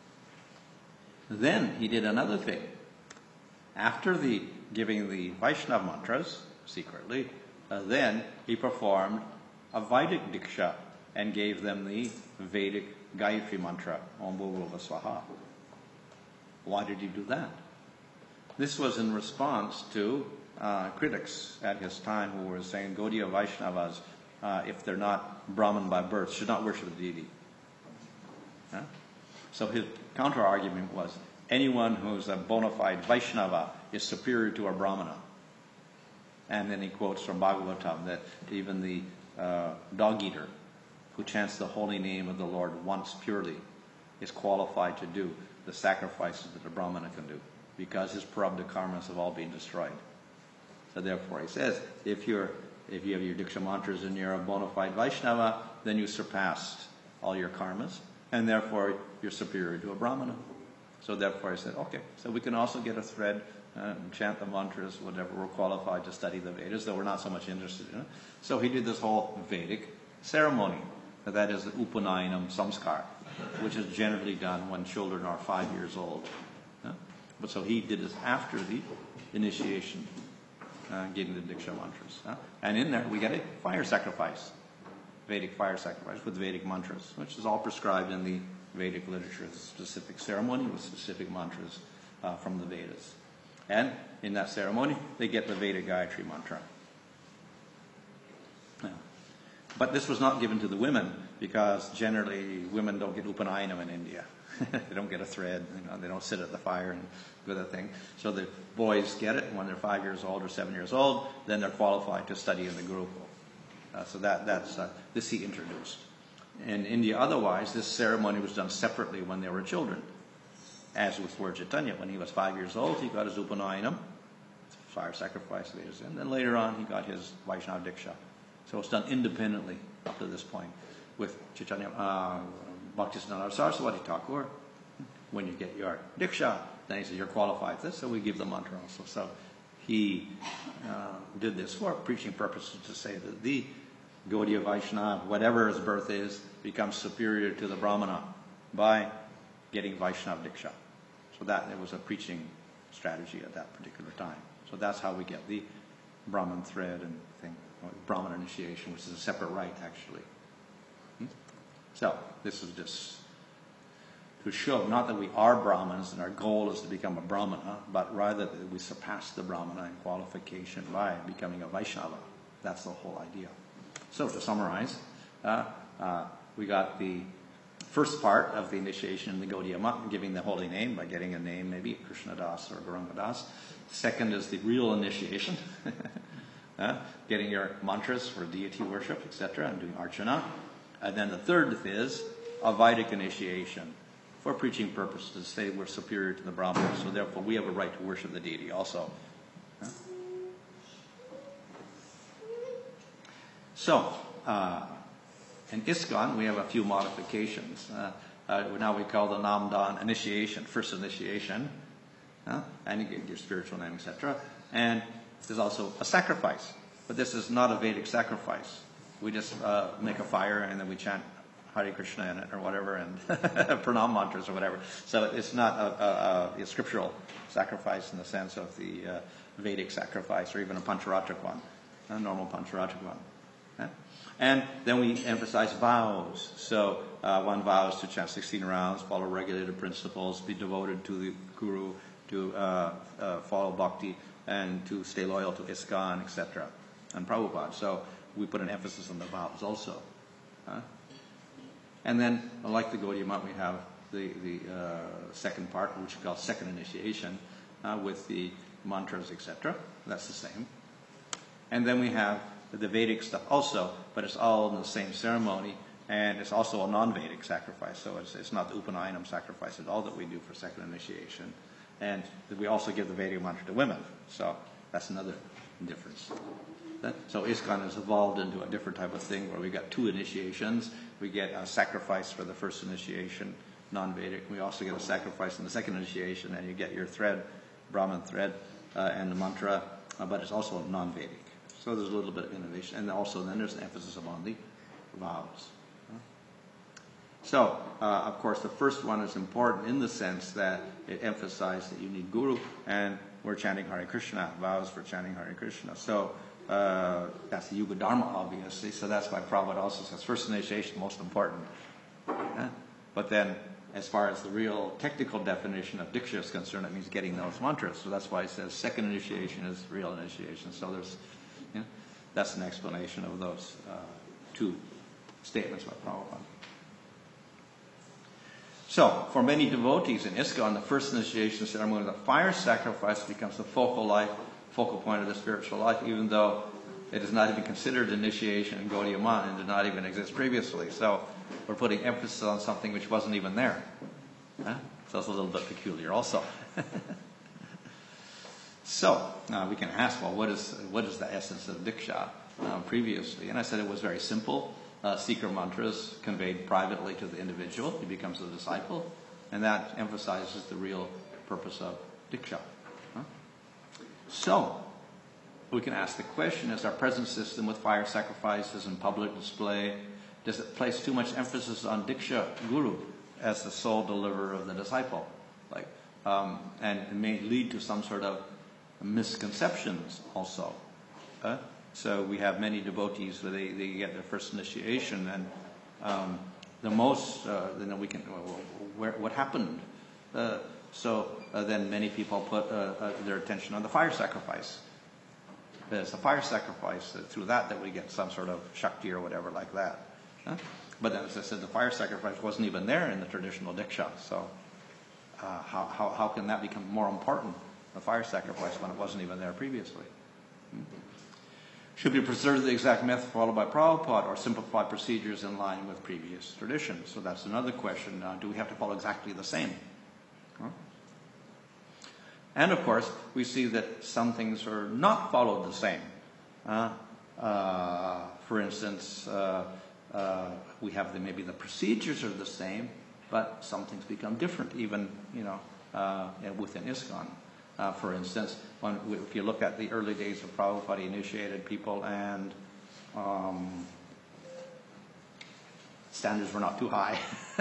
Speaker 1: Then he did another thing. After the giving the Vaishnava mantras secretly, uh, then he performed a Vedic Diksha and gave them the Vedic Gayatri mantra, Om Bhurvubhuva Swaha. Why did he do that? This was in response to uh, critics at his time who were saying Gaudiya Vaishnavas, uh, if they're not Brahmin by birth, should not worship the deity. Huh? So his counter-argument was, anyone who's a bona fide Vaishnava is superior to a Brahmana. And then he quotes from Bhagavatam that even the uh, dog-eater who chants the holy name of the Lord once purely is qualified to do the sacrifices that a Brahmana can do, because his prarabdha karmas have all been destroyed. So therefore he says, if you're if you have your Diksha mantras and you're a bona fide Vaishnava, then you surpassed all your karmas, and therefore you're superior to a Brahmana. So therefore I said, okay, so we can also get a thread uh, and chant the mantras, whatever, we're qualified to study the Vedas, though we're not so much interested in it. So he did this whole Vedic ceremony. That is the Upanayinam Samskar, which is generally done when children are five years old. Uh, but so he did this after the initiation, uh, getting the Diksha mantras. Uh, and in there we get a fire sacrifice, Vedic fire sacrifice with Vedic mantras, which is all prescribed in the Vedic literature, a specific ceremony with specific mantras uh, from the Vedas. And in that ceremony, they get the Vedic Gayatri mantra. Yeah. But this was not given to the women, because generally women don't get Upanayinam in India. They don't get a thread, you know, they don't sit at the fire and do the thing. So the boys get it when they're five years old or seven years old, then they're qualified to study in the Gurukul. Uh, so that, that's, uh, this he introduced. In India, otherwise, this ceremony was done separately when they were children. As with Lord Chaitanya, when he was five years old, he got his Upanayinam, fire sacrifice, and then later on he got his Vaishnava Diksha. So it's done independently up to this point. With Chaitanya, uh, Bhaktisiddhanta Saraswati Thakur, when you get your Diksha, then he says you're qualified for this, so we give the mantra also. So he uh, did this for preaching purposes, to say that the Gaudiya Vaishnava, whatever his birth is, becomes superior to the Brahmana by getting Vaishnava Diksha. So that it was a preaching strategy at that particular time. So that's how we get the Brahman thread and thing, Brahman initiation, which is a separate rite actually. So this is just to show not that we are Brahmins and our goal is to become a Brahmana, but rather that we surpass the Brahmana in qualification by becoming a Vaishnava. That's the whole idea. So to summarize, uh, uh, we got the first part of the initiation in the Gaudiya Mat, giving the holy name by getting a name, maybe Krishna Das or Gauranga Das. Second is the real initiation, uh, getting your mantras for deity worship, et cetera, and doing archana. And then the third is a Vedic initiation for preaching purposes, to say we're superior to the Brahmanas, so therefore we have a right to worship the deity also. Uh, so, uh, in ISKCON, we have a few modifications. Uh, uh, now we call the Namdan initiation, first initiation, uh, and you get your spiritual name, et cetera. And there's also a sacrifice, but this is not a Vedic sacrifice. We just uh, make a fire and then we chant Hare Krishna in it or whatever, and pranam mantras or whatever. So it's not a, a, a scriptural sacrifice in the sense of the uh, Vedic sacrifice or even a Pancharatric one, a normal Pancharatric one. Okay? And then we emphasize vows. So uh, one vows to chant sixteen rounds, follow regulated principles, be devoted to the Guru, to uh, uh, follow bhakti, and to stay loyal to ISKCON, et cetera, and Prabhupada. So we put an emphasis on the vows also. Huh? And then, like the Gaudiya Mat, we have the, the uh, second part, which we call second initiation, uh, with the mantras, et cetera. That's the same. And then we have the Vedic stuff also, but it's all in the same ceremony, and it's also a non-Vedic sacrifice. So it's, it's not the Upanayinam sacrifice at all that we do for second initiation. And we also give the Vedic mantra to women. So that's another difference. So ISKCON has evolved into a different type of thing where we got two initiations. We get a sacrifice for the first initiation, non-Vedic. We also get a sacrifice in the second initiation, and you get your thread, Brahman thread, uh, and the mantra, uh, but it's also non-Vedic. So there's a little bit of innovation. And also then there's an emphasis upon the vows. So, uh, of course, the first one is important in the sense that it emphasized that you need Guru, and we're chanting Hare Krishna, vows for chanting Hare Krishna. So, Uh, that's the Yuga Dharma, obviously, so that's why Prabhupada also says first initiation most important. Yeah? But then, as far as the real technical definition of Diksha is concerned, it means getting those mantras. So that's why it says second initiation is real initiation. So there's, you know, that's an explanation of those uh, two statements by Prabhupada. So, for many devotees in ISKCON, the first initiation ceremony, the fire sacrifice becomes the focal life. focal point of the spiritual life, even though it is not even considered initiation in Gaudiya Mat and did not even exist previously. So we're putting emphasis on something which wasn't even there. Huh? So it's a little bit peculiar also. So uh, we can ask, well, what is what is the essence of Diksha uh, previously? And I said it was very simple. Uh, Seeker mantras conveyed privately to the individual. He becomes a disciple. And that emphasizes the real purpose of Diksha. So, we can ask the question, is our present system with fire sacrifices and public display, does it place too much emphasis on Diksha Guru as the sole deliverer of the disciple? Like, um, and it may lead to some sort of misconceptions also. Uh, so we have many devotees where they, they get their first initiation, and um, the most, uh, you know, we can, well, where, what happened? Uh, So uh, then many people put uh, uh, their attention on the fire sacrifice. There's a fire sacrifice, uh, through that that we get some sort of Shakti or whatever like that. Huh? But then, as I said, the fire sacrifice wasn't even there in the traditional Diksha. So uh, how, how, how can that become more important, the fire sacrifice, when it wasn't even there previously? Hmm? Should we preserve the exact method followed by Prabhupada or simplify procedures in line with previous traditions? So that's another question. Uh, do we have to follow exactly the same? Huh? And of course, we see that some things are not followed the same. Uh, uh, for instance, uh, uh, we have the, maybe the procedures are the same, but some things become different, even you know uh, within ISKCON. Uh, for instance, when, if you look at the early days of Prabhupada, he initiated people, and um, standards were not too high.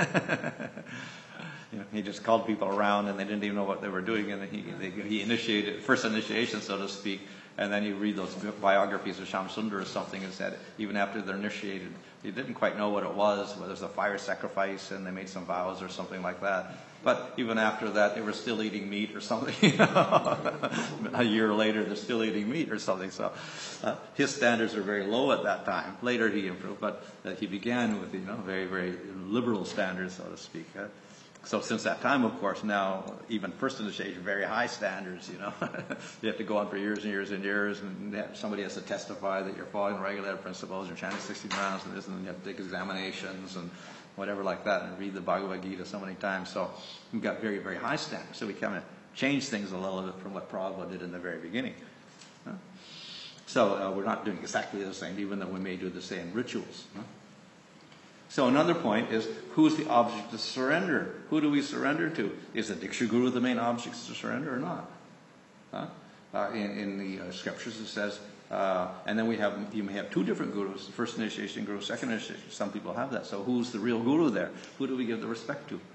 Speaker 1: You know, he just called people around, and they didn't even know what they were doing, and he they, he initiated first initiation, so to speak. And then you read those biographies of Shyam Sundar or something, and said even after they're initiated, He didn't quite know what it was, whether it was a fire sacrifice and they made some vows or something like that. But even after that, they were still eating meat or something. You know? A year later, they're still eating meat or something. So uh, his standards are very low at that time. Later he improved, but uh, he began with, you know, very, very liberal standards, so to speak. Uh, so since that time, of course, now even first initiation, very high standards, you know. You have to go on for years and years and years, and somebody has to testify that you're following regulator principles, you're chanting sixteen rounds and this, and you have to take examinations and whatever like that, and read the Bhagavad Gita so many times. So we've got very, very high standards. So we kind of changed things a little bit from what Prabhupada did in the very beginning. Huh? So uh, we're not doing exactly the same, even though we may do the same rituals. Huh? So another point is, who's the object to surrender? Who do we surrender to? Is the Diksha Guru the main object to surrender or not? Huh? Uh, in, in the uh, scriptures it says, uh, and then we have, you may have two different gurus, the first initiation guru, second initiation. Some people have that. So who's the real guru there? Who do we give the respect to?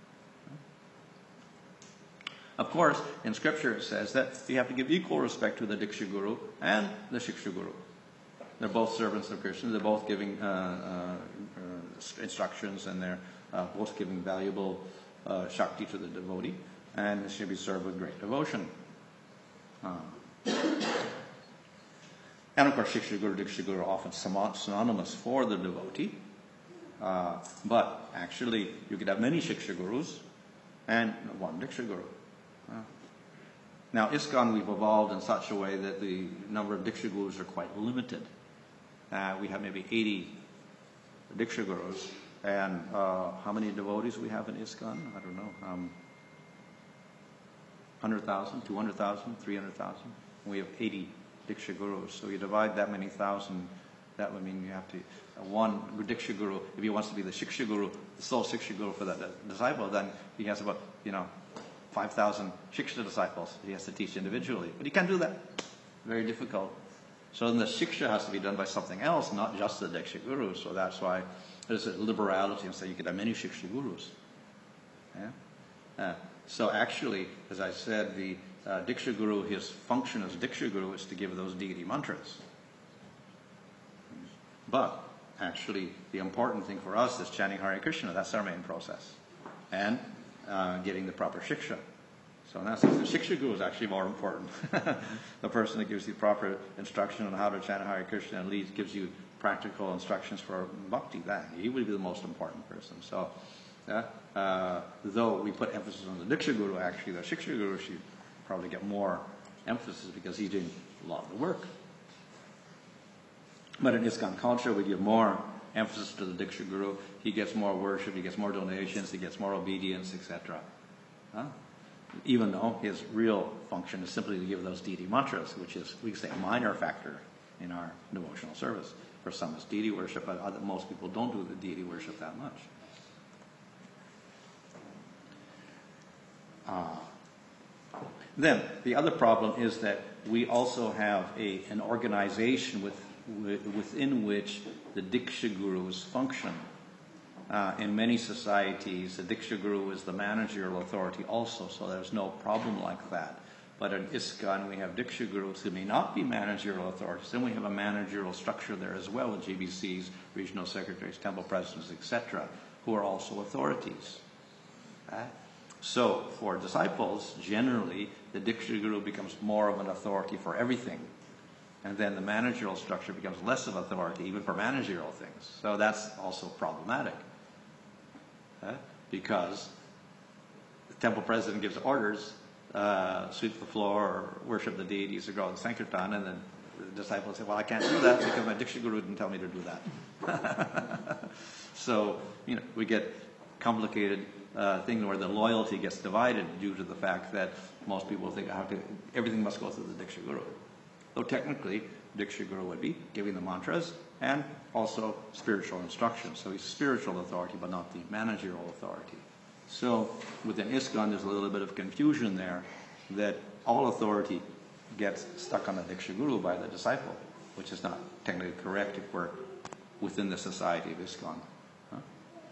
Speaker 1: Of course, in scripture it says that you have to give equal respect to the Diksha Guru and the Shiksha Guru. They're both servants of Krishna. They're both giving uh, uh, uh, instructions, and they're uh, both giving valuable uh, Shakti to the devotee, and it should be served with great devotion. Uh, and of course, Shiksha Guru, Diksha Guru are often synonymous for the devotee. Uh, but actually, you could have many Shiksha Gurus and one Diksha Guru. Uh, now, ISKCON, we've evolved in such a way that the number of Diksha Gurus are quite limited. Uh, we have maybe eighty Diksha Gurus. And uh, how many devotees we have in ISKCON? I don't know. Um, one hundred thousand, two hundred thousand, three hundred thousand. We have eighty Diksha Gurus. So you divide that many thousand, that would mean you have to, uh, one Diksha Guru, if he wants to be the Shiksha Guru, the sole Shiksha Guru for that, that disciple, then he has about, you know, five thousand Shiksha disciples he has to teach individually. But he can't do that. Very difficult. So then the Shiksha has to be done by something else, not just the Diksha Guru. So that's why there's a liberality and so you could have many Shiksha Gurus. Yeah? Uh, so actually, as I said, the uh, Diksha Guru, his function as Diksha Guru is to give those deity mantras. But actually, the important thing for us is chanting Hare Krishna. That's our main process. And uh, getting the proper Shiksha. So in that sense, the Shiksha Guru is actually more important. The person that gives you proper instruction on how to chant Hare Krishna and leads, gives you practical instructions for bhakti, that he would be the most important person. So, yeah, uh, though we put emphasis on the Diksha Guru, actually the Shiksha Guru should probably get more emphasis because he's doing a lot of the work. But in ISKCON culture, we give more emphasis to the Diksha Guru. He gets more worship, he gets more donations, he gets more obedience, et cetera. Huh? Even though his real function is simply to give those deity mantras, which is, we say, a minor factor in our devotional service. For some, it's deity worship, but other, most people don't do the deity worship that much. Uh, then, the other problem is that we also have a, an organization with, with, within which the Diksha Gurus function. Uh, in many societies, the Diksha Guru is the managerial authority also, so there's no problem like that. But in ISKCON, we have Diksha Gurus who may not be managerial authorities. Then we have a managerial structure there as well with G B Cs, regional secretaries, temple presidents, et cetera, who are also authorities. Okay? So for disciples, generally, the Diksha Guru becomes more of an authority for everything. And then the managerial structure becomes less of authority, even for managerial things. So that's also problematic. Okay? Because the temple president gives orders, uh, sweep the floor, or worship the deities, or go on Sankirtan, and then the disciples say, well, I can't do that because my Diksha Guru didn't tell me to do that. So, you know, we get complicated uh, thing where the loyalty gets divided due to the fact that most people think how to, everything must go through the Diksha Guru. Though technically, Diksha Guru would be giving the mantras and also spiritual instruction. So he's spiritual authority, but not the managerial authority. So within ISKCON, there's a little bit of confusion there that all authority gets stuck on the Diksha Guru by the disciple, which is not technically correct if we're within the society of ISKCON. Huh?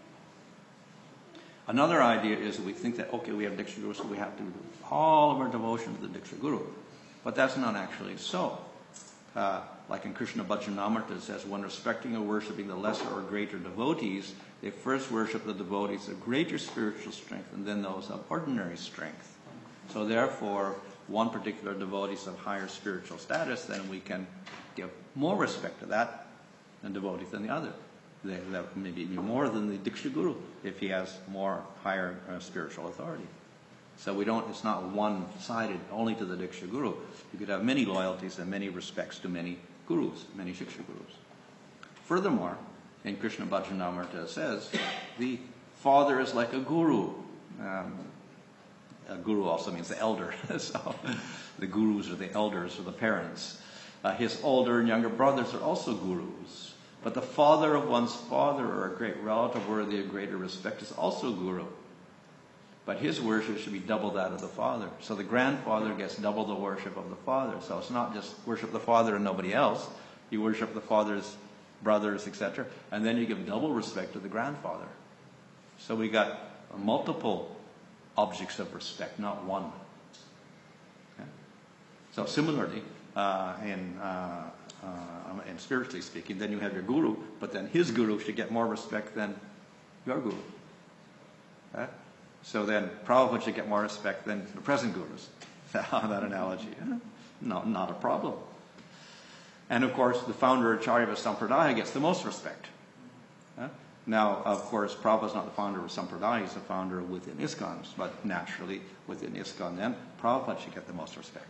Speaker 1: Another idea is that we think that, okay, we have Diksha Guru, so we have to do all of our devotion to the Diksha Guru. But that's not actually so. uh, like in Krishna Bhajanamrita, it says, when respecting or worshipping the lesser or greater devotees, they first worship the devotees of greater spiritual strength and then those of ordinary strength. So therefore, one particular devotee is of higher spiritual status, then we can give more respect to that and devotees than the other. They, that maybe be more than the Diksha Guru if he has more higher uh, spiritual authority. So we don't, it's not one-sided only to the Diksha Guru. You could have many loyalties and many respects to many gurus, many Shiksha Gurus. Furthermore, in Krishna Bhajanamrita it says, the father is like a guru. Um, a guru also means the elder. So the gurus are the elders or the parents. Uh, his older and younger brothers are also gurus. But the father of one's father or a great relative worthy of greater respect is also guru. But his worship should be double that of the father. So the grandfather gets double the worship of the father. So it's not just worship the father and nobody else. You worship the father's brothers, et cetera. And then you give double respect to the grandfather. So we got multiple objects of respect, not one. Okay? So similarly, uh, in, uh, uh, in spiritually speaking, then you have your guru, but then his guru should get more respect than your guru. Okay? So then Prabhupada should get more respect than the present gurus. On that analogy. No, not a problem. And of course, the founder Acharya of Sampradaya gets the most respect. Huh? Now, of course, Prabhupada is not the founder of Sampradaya, he's the founder within ISKCON. But naturally, within ISKCON then, Prabhupada should get the most respect.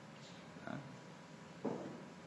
Speaker 1: Huh?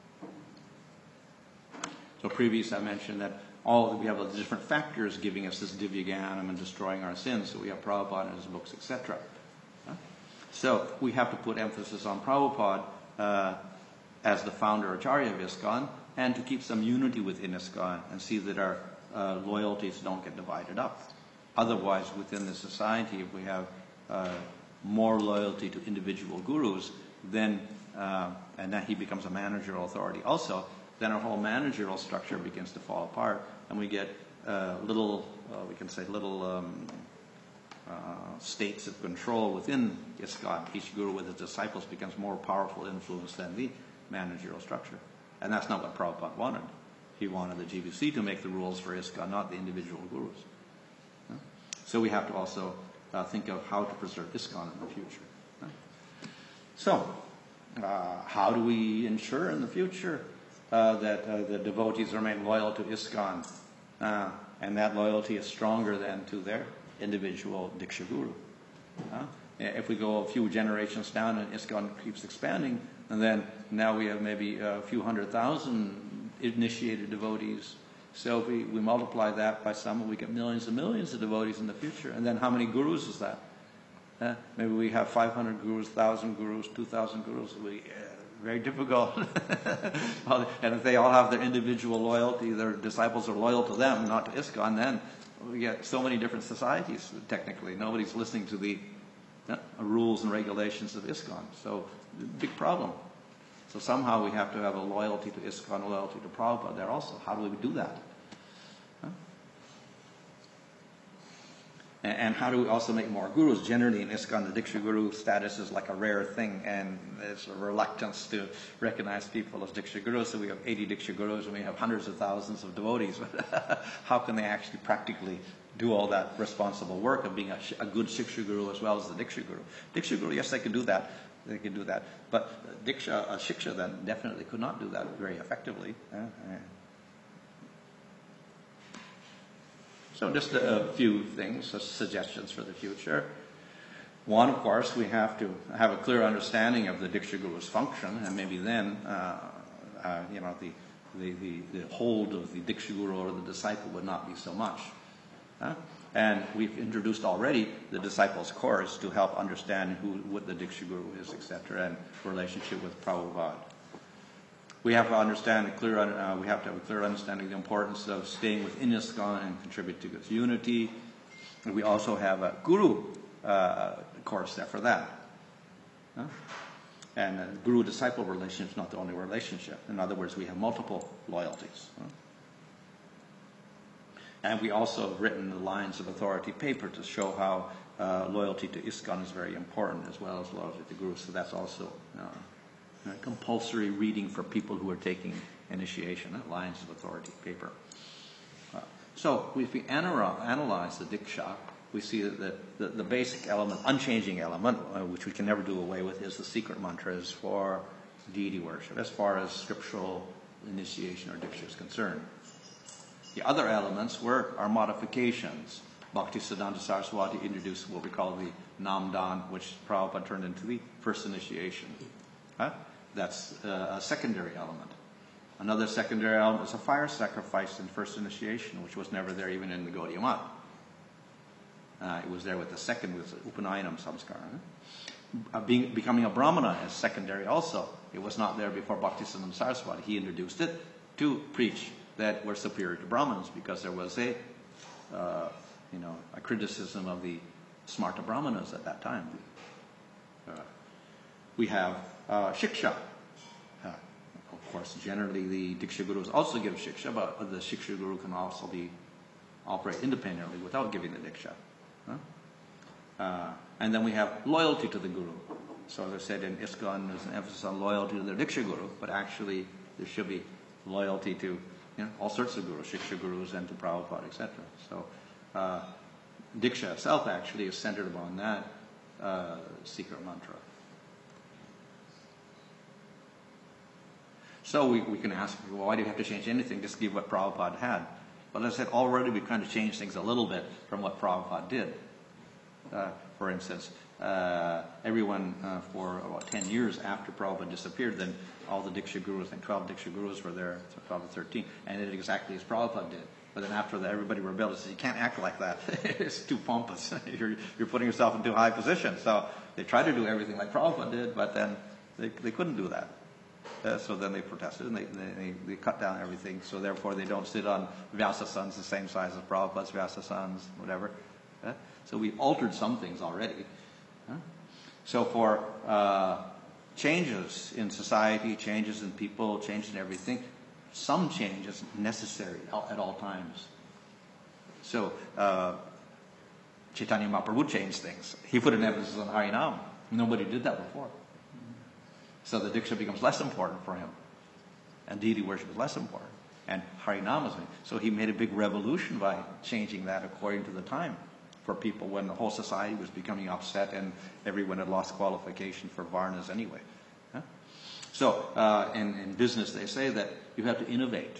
Speaker 1: So previously I mentioned that all we have the different factors giving us this Divya Gyanam and destroying our sins. So we have Prabhupada in his books, et cetera. Huh? So we have to put emphasis on Prabhupada uh, as the founder Acharya of ISKCON, and to keep some unity within ISKCON and see that our uh, loyalties don't get divided up. Otherwise, within the society, if we have uh, more loyalty to individual gurus, then uh, and then he becomes a managerial authority also, then our whole managerial structure begins to fall apart, and we get uh, little, uh, we can say little um, uh, states of control within ISKCON. Each guru with his disciples becomes more powerful influence than the managerial structure. And that's not what Prabhupada wanted. He wanted the G B C to make the rules for ISKCON, not the individual gurus. Yeah? So we have to also uh, think of how to preserve ISKCON in the future. Yeah? So, uh, how do we ensure in the future uh, that uh, the devotees remain loyal to ISKCON, uh, and that loyalty is stronger than to their individual Diksha Guru? Uh, if we go a few generations down and ISKCON keeps expanding, and then now we have maybe a few hundred thousand initiated devotees. So if we, we multiply that by some, we get millions and millions of devotees in the future. And then how many gurus is that? Uh, maybe we have five hundred gurus, one thousand gurus, two thousand gurus. We, uh, very difficult. And if they all have their individual loyalty, their disciples are loyal to them, not to ISKCON, then we get so many different societies, technically. Nobody's listening to the uh, rules and regulations of ISKCON. So, big problem. So somehow we have to have a loyalty to ISKCON, loyalty to Prabhupada there also. How do we do that? Huh? And, and how do we also make more gurus? Generally in ISKCON, the Diksha Guru status is like a rare thing, and there's a reluctance to recognize people as Diksha Gurus. So we have eighty Diksha Gurus and we have hundreds of thousands of devotees. How can they actually practically do all that responsible work of being a, a good Shiksha Guru as well as the Diksha Guru? Diksha Guru, yes, they can do that. They can do that. But Diksha, uh, Shiksha then definitely could not do that very effectively. Uh, uh. So just a, a few things, uh, suggestions for the future. One, of course, we have to have a clear understanding of the Diksha Guru's function, and maybe then, uh, uh, you know, the, the, the, the hold of the Diksha Guru or the disciple would not be so much. Huh? And we've introduced already the disciples' course to help understand who, what the Diksha Guru is, et cetera, and relationship with Prabhupada. We have to understand a clear. Uh, we have to have a clear understanding of the importance of staying within ISKCON and contribute to its unity. And we also have a Guru uh, course there for that. Huh? And a Guru-disciple relationship is not the only relationship. In other words, we have multiple loyalties. Huh? And we also have written the lines of authority paper to show how uh, loyalty to ISKCON is very important, as well as loyalty to Guru. So that's also uh, uh, compulsory reading for people who are taking initiation, uh, Lines of Authority paper. Uh, so if we anal- analyze the Diksha, we see that the, the, the basic element, unchanging element, uh, which we can never do away with, is the secret mantras for deity worship, as far as scriptural initiation or Diksha is concerned. The other elements were our modifications. Bhaktisiddhanta Saraswati introduced what we call the Namdan, which Prabhupada turned into the first initiation. Huh? That's uh, a secondary element. Another secondary element is a fire sacrifice in first initiation, which was never there even in the Gaudiya Math. Uh, it was there with the second, with the Upanayinam Samskara. Uh, being, becoming a Brahmana is secondary also. It was not there before Bhaktisiddhanta Saraswati. He introduced it to preach that we're superior to Brahmanas because there was a, uh, you know, a criticism of the Smarta Brahmanas at that time. Uh, we have uh, Shiksha. Uh, of course, generally the Diksha Gurus also give Shiksha, but the Shiksha Guru can also be operate independently without giving the Diksha. Huh? Uh, and then we have loyalty to the Guru. So as I said, in ISKCON, there's an emphasis on loyalty to the Diksha Guru, but actually there should be loyalty to, you know, all sorts of gurus, Shiksha Gurus and to Prabhupada, et cetera. So uh, Diksha itself actually is centered upon that uh, secret mantra. So we, we can ask, well, why do you have to change anything? Just give what Prabhupada had. But as I said, already we kind of changed things a little bit from what Prabhupada did. Uh, for instance, uh, everyone uh, for about ten years after Prabhupada disappeared, then all the Diksha Gurus, I think twelve Diksha Gurus were there, so twelve or thirteen, and did exactly as Prabhupada did. But then after that, everybody rebelled and said, you can't act like that. It's too pompous. you're, you're putting yourself in too high position. So they tried to do everything like Prabhupada did, but then they, they couldn't do that. Uh, so then they protested and they, they, they cut down everything. So therefore they don't sit on Vyasasans the same size as Prabhupada's Vyasasans, whatever. Uh, so we altered some things already. Uh, so for uh, changes in society, changes in people, changes in everything, some change is necessary at all times. So uh, Chaitanya Mahaprabhu changed things. He put an emphasis on Harinam. Nobody did that before. So the Diksha becomes less important for him. And deity worship is less important. And Harinam is. So he made a big revolution by changing that according to the time for people when the whole society was becoming upset and everyone had lost qualification for Varnas anyway. Huh? So uh, in, in business they say that you have to innovate.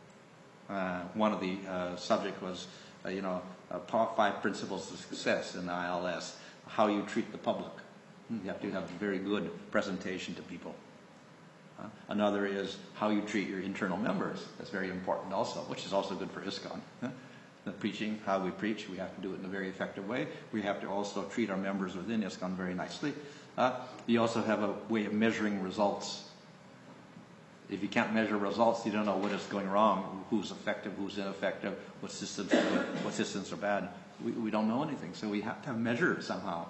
Speaker 1: Uh, one of the uh, subject was, uh, you know, uh, five principles of success in the I L S, how you treat the public. You have to have a very good presentation to people. Uh, another is how you treat your internal members. That's very important also, which is also good for ISKCON. Uh, the preaching, how we preach, we have to do it in a very effective way. We have to also treat our members within ISKCON very nicely. Uh, you also have a way of measuring results. If you can't measure results, you don't know what is going wrong, who's effective, who's ineffective, what systems are good, what systems are bad. We, we don't know anything, so we have to measure it somehow.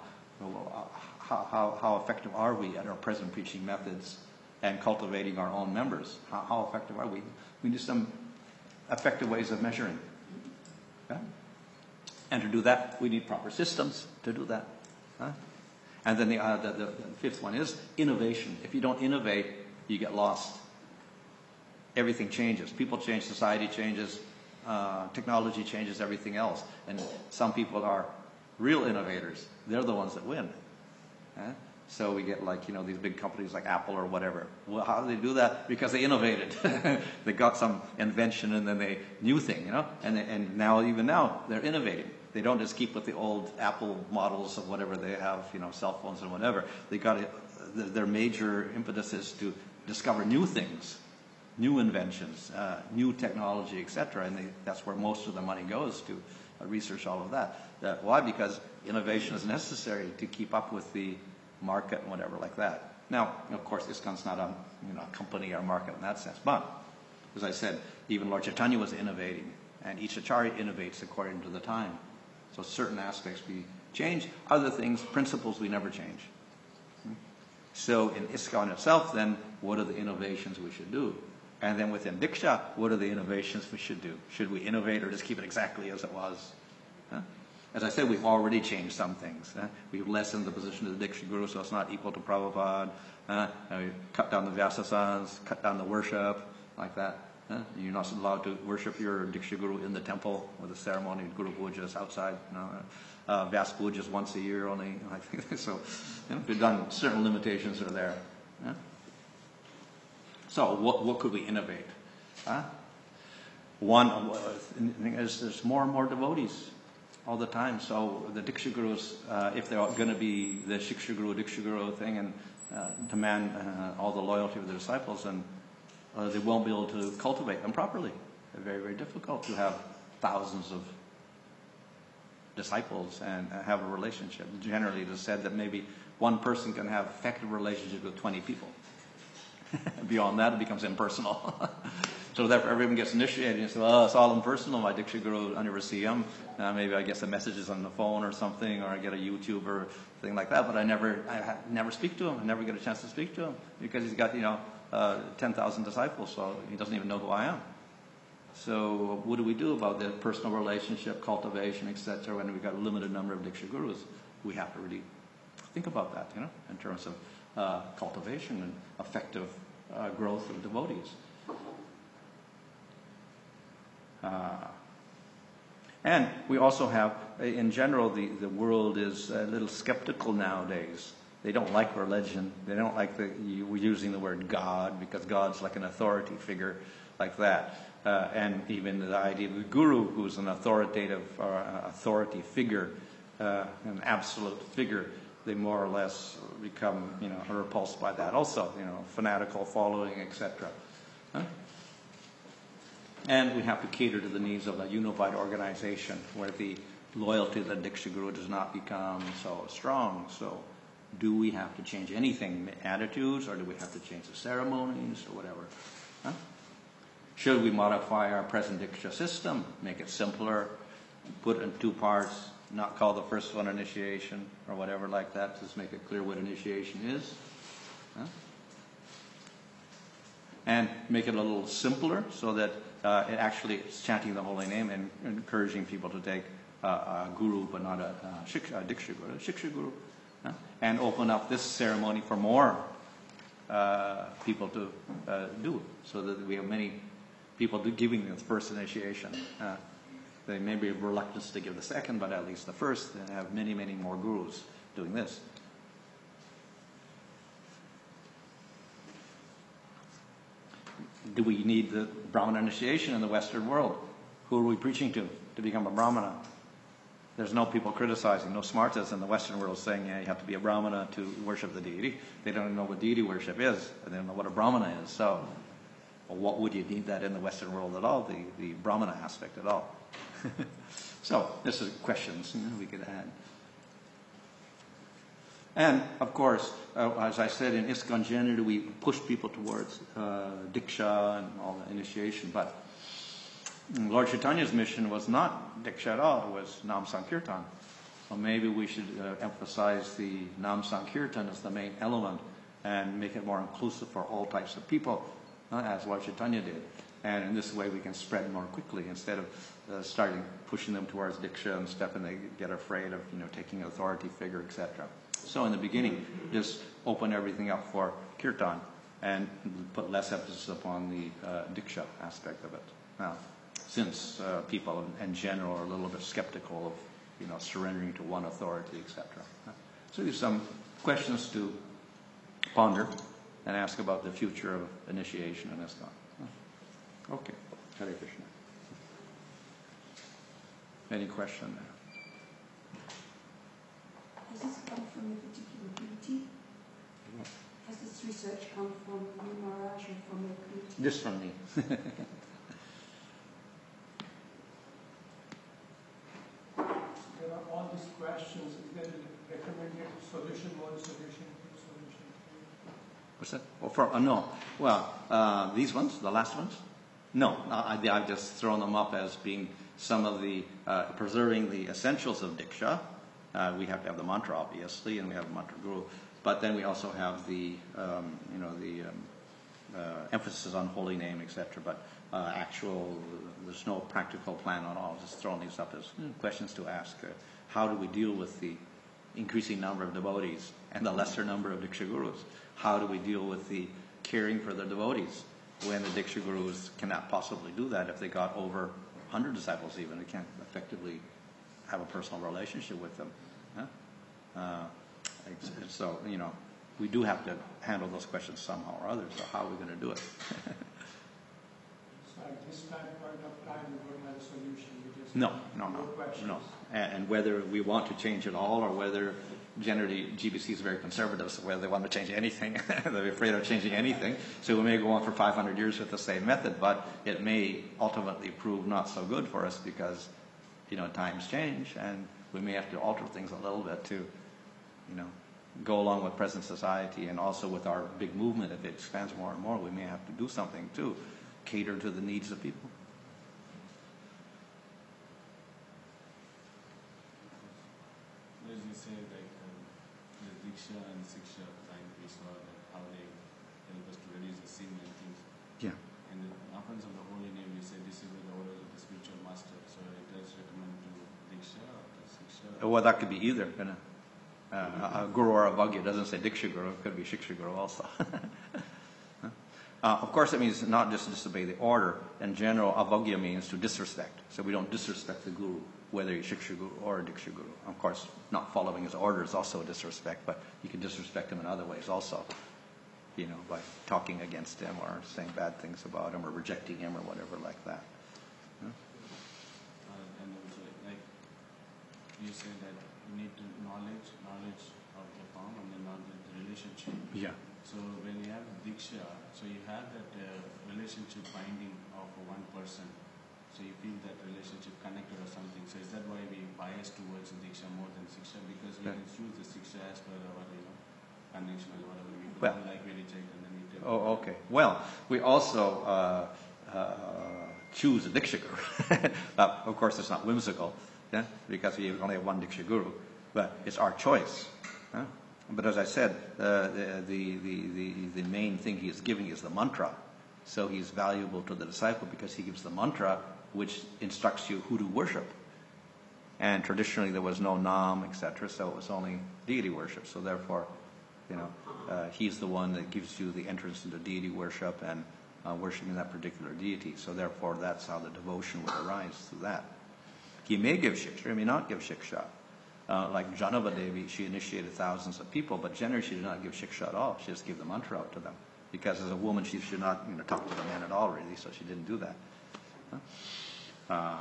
Speaker 1: How, how, how effective are we at our present preaching methods and cultivating our own members? How, how effective are we? We need some effective ways of measuring. Okay? And to do that, we need proper systems to do that. Huh? And then the, uh, the, the, the fifth one is innovation. If you don't innovate, you get lost. Everything changes. People change, society changes, uh, technology changes, everything else. And some people are real innovators. They're the ones that win. Huh? So we get like, you know, these big companies like Apple or whatever. Well, how do they do that? Because they innovated. They got some invention and then they new thing, you know. And they, and now even now they're innovating. They don't just keep with the old Apple models of whatever they have, you know, cell phones and whatever. They got it, their major impetus is to discover new things, new inventions, uh, new technology, et cetera. And they, that's where most of the money goes to uh, research all of that. Uh, why? Because innovation is necessary to keep up with the market and whatever like that. Now, of course, ISKCON's not a, you know, a company or market in that sense. But, as I said, even Lord Chaitanya was innovating. And each acharya innovates according to the time. So certain aspects we change. Other things, principles, we never change. So in ISKCON itself, then, what are the innovations we should do? And then within Diksha, what are the innovations we should do? Should we innovate or just keep it exactly as it was? Huh? As I said, we've already changed some things. Uh, we've lessened the position of the Diksha Guru, so it's not equal to Prabhupada. Uh, and we cut down the Vyasasans, cut down the worship, like that. Uh, you're not allowed to worship your Diksha Guru in the temple with a ceremony. Guru Pujas outside. You know, uh, Vyas Pujas once a year only. I think so. You know, we've done certain limitations are there. Uh. So what what could we innovate? Uh, one uh, is there's more and more devotees all the time. So the Diksha Gurus, uh, if they're going to be the Shiksha Guru, Diksha Guru thing and uh, demand uh, all the loyalty of the disciples, and uh, they won't be able to cultivate them properly. They're very, very difficult to have thousands of disciples and uh, have a relationship. Generally, it is said that maybe one person can have effective relationship with twenty people. Beyond that, it becomes impersonal. So therefore, everyone gets initiated and says, "Oh, it's all impersonal. My Diksha Guru, I never see him. Uh, maybe I get some messages on the phone or something, or I get a YouTube or thing like that. But I never, I ha- never speak to him. I never get a chance to speak to him because he's got, you know, uh, ten thousand disciples, so he doesn't even know who I am." So what do we do about the personal relationship, cultivation, et cetera? When we've got a limited number of Diksha Gurus, we have to really think about that, you know, in terms of uh, cultivation and effective uh, growth of devotees. Uh, and we also have, in general, the, the world is a little skeptical nowadays. They don't like religion. They don't like the you using the word God, because God's like an authority figure like that. Uh, and even the idea of the guru, who's an authoritative or uh, authority figure, uh, an absolute figure, they more or less become, you know, repulsed by that also, you know, fanatical following, et cetera. Huh? And we have to cater to the needs of a unified organization where the loyalty to the Diksha Guru does not become so strong. So do we have to change anything, attitudes, or do we have to change the ceremonies or whatever? Huh? Should we modify our present Diksha system, make it simpler, put it in two parts, not call the first one initiation or whatever like that, just make it clear what initiation is? Huh? And make it a little simpler so that uh, it actually is chanting the holy name and encouraging people to take uh, a guru but not a, a, shiksha, a Diksha Guru, a Shiksha Guru. Huh? And open up this ceremony for more uh, people to uh, do, so that we have many people do giving the first initiation. Uh, they may be reluctant to give the second, but at least the first, and have many, many more gurus doing this. Do we need the Brahmana initiation in the Western world? Who are we preaching to to become a Brahmana? There's no people criticizing, no smartas in the Western world saying, yeah, you have to be a Brahmana to worship the deity. They don't even know what deity worship is. They don't know what a Brahmana is. So, well, what would you need that in the Western world at all, the, the Brahmana aspect at all? So, this is questions, you know, we could add. And, of course, uh, as I said, in ISKCON generally we push people towards uh, Diksha and all the initiation, but Lord Chaitanya's mission was not Diksha at all, it was Nam Sankirtan. So maybe we should uh, emphasize the Nam Sankirtan as the main element and make it more inclusive for all types of people, uh, as Lord Chaitanya did. And in this way we can spread more quickly instead of uh, starting pushing them towards Diksha and stuff, and they get afraid of, you know, taking an authority figure, et cetera. So in the beginning, just open everything up for Kirtan and put less emphasis upon the uh, Diksha aspect of it. Now, since uh, people in, in general are a little bit skeptical of, you know, surrendering to one authority, et cetera. So there's some questions to ponder and ask about the future of initiation in ISKCON. Okay, Hare Krishna. Any question there?
Speaker 2: Has this come from a particular deity?
Speaker 1: What?
Speaker 2: Has this research come from you, Maharaj, or from your community?
Speaker 1: Just from me.
Speaker 3: There are all these questions. Is there a recommended solution, one solution, two solution?
Speaker 1: What's that? Oh, for, uh, no. Well, uh, these ones, the last ones? No, I, I've just thrown them up as being some of the, uh, preserving the essentials of Diksha. Uh, we have to have the mantra, obviously, and we have mantra guru. But then we also have the, um, you know, the um, uh, emphasis on holy name, et cetera. But uh, actual, there's no practical plan at all. Just throwing these up as mm, questions to ask. Uh, how do we deal with the increasing number of devotees and the lesser number of Diksha Gurus? How do we deal with the caring for the devotees when the Diksha Gurus cannot possibly do that if they got over one hundred disciples even? They can't effectively have a personal relationship with them. Huh? Uh, so, you know, we do have to handle those questions somehow or other. So how are we going to do it?
Speaker 3: So at this time, point of time, we don't have a solution. We just
Speaker 1: No, no,
Speaker 3: more
Speaker 1: no,
Speaker 3: questions.
Speaker 1: no. And, and whether we want to change it all, or whether generally G B C is very conservative, so whether they want to change anything, they're afraid of changing anything. So we may go on for five hundred years with the same method, but it may ultimately prove not so good for us because, you know, times change, and we may have to alter things a little bit to, you know, go along with present society, and also with our big movement. If it expands more and more, we may have to do something to cater to the needs of people.
Speaker 4: As you say, like um, the Diksha and Siksha, like we saw that how they help us to reduce the sin and things.
Speaker 1: Yeah.
Speaker 4: And the offense of the holy name, you say this is the orders of the spiritual master. So it does recommend to Diksha or to Siksha.
Speaker 1: Well, that could be either. You know. Uh, a guru or a bhagya. It doesn't say Diksha Guru. It could be Shiksha Guru also. Uh, of course, it means not just disobey the order. In general, avagya means to disrespect. So we don't disrespect the guru, whether he's Shiksha Guru or Diksha Guru. Of course, not following his order is also a disrespect, but you can disrespect him in other ways also. You know, by talking against him or saying bad things about him or rejecting him or whatever like that. Huh?
Speaker 4: Uh, and also, like you say that you need to knowledge, knowledge of the form and then knowledge the relationship.
Speaker 1: Yeah.
Speaker 4: So when you have Diksha, so you have that uh, relationship binding of one person. So you feel that relationship connected or something. So is that why we bias towards Diksha more than Siksha? Because we
Speaker 1: Yeah.
Speaker 4: can choose the Siksha as per our, you know, connection or whatever. We
Speaker 1: Well,
Speaker 4: don't like, we reject, and then we take.
Speaker 1: Oh, okay. Well, we also uh, uh, choose a Diksha Guru. uh, of course, it's not whimsical, yeah, because we only have one Diksha Guru, but it's our choice. Huh? But as I said, uh, the, the, the, the main thing he is giving is the mantra. So he's valuable to the disciple because he gives the mantra which instructs you who to worship. And traditionally there was no Nam, et cetera, so it was only deity worship. So therefore, you know, uh, he's the one that gives you the entrance into deity worship and uh, worshiping that particular deity. So therefore, that's how the devotion would arise through that. He may give shiksha, he may not give shiksha. Uh, like Janava Devi, she initiated thousands of people, but generally she did not give shiksha at all. She just gave the mantra out to them. Because as a woman, she should not, you know, talk to the men at all, really, so she didn't do that. Huh? Uh,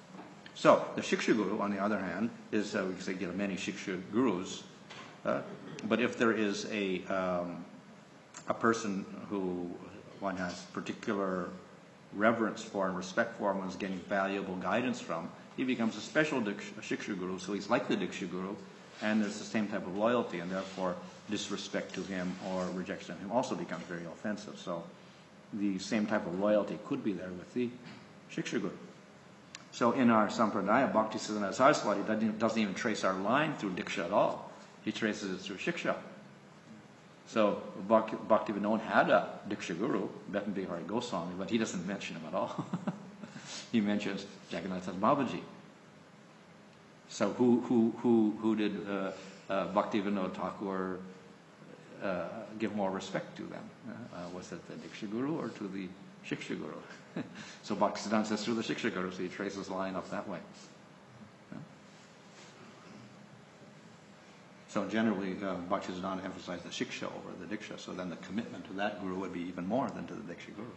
Speaker 1: so, the Shiksha Guru, on the other hand, is, uh, we can say, you know, many Shiksha Gurus. Uh, but if there is a, um, a person who one has particular reverence for and respect for, and one's getting valuable guidance from, he becomes a special Diksha, Shiksha Guru, so he's like the Diksha Guru, and there's the same type of loyalty, and therefore disrespect to him or rejection of him also becomes very offensive. So the same type of loyalty could be there with the Shiksha Guru. So in our Sampradaya, Bhaktisiddhanta Saraswati doesn't, doesn't even trace our line through Diksha at all. He traces it through Shiksha. So Bhakti, Bhaktivinoda had a Diksha Guru, Betan Bihari Goswami, but he doesn't mention him at all. He mentions Jagannath Das Babaji. So who who who who did uh, uh, Bhaktivinoda Thakur uh, give more respect to them? Uh, was it the Diksha Guru or to the Shiksha Guru? So Bhaktisiddhanta says through the Shiksha Guru, so he traces the line up that way. Yeah. So generally, uh, Bhaktisiddhanta emphasized the Shiksha over the Diksha, so then the commitment to that Guru would be even more than to the Diksha Guru.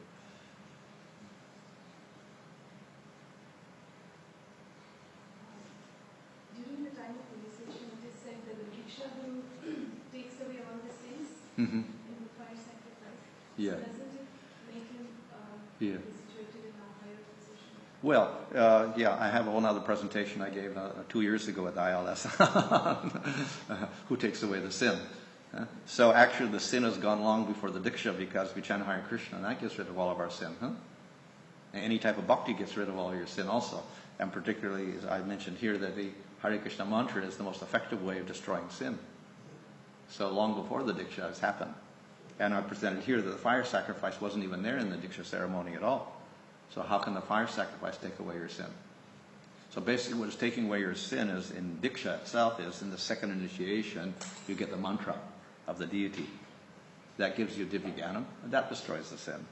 Speaker 2: During the time of initiation, it is said that the Diksha Guru takes away all the sins
Speaker 1: Mm-hmm.
Speaker 2: in the fire sacrifice.
Speaker 1: Yeah.
Speaker 2: So doesn't it make him uh,
Speaker 1: Yeah.
Speaker 2: be situated in a higher position?
Speaker 1: Well, uh, yeah, I have one other presentation I gave uh, two years ago at I L S. Who takes away the sin? Uh, so actually the sin has gone long before the Diksha because we chant Hare Krishna and that gets rid of all of our sin. Huh? And any type of bhakti gets rid of all your sin also. And particularly, as I mentioned here, that the Hare Krishna mantra is the most effective way of destroying sin. So long before the Diksha has happened. And I presented here that the fire sacrifice wasn't even there in the Diksha ceremony at all. So how can the fire sacrifice take away your sin? So basically what is taking away your sin is in Diksha itself is in the second initiation, you get the mantra of the deity. That gives you Divyaganam, and that destroys the sin.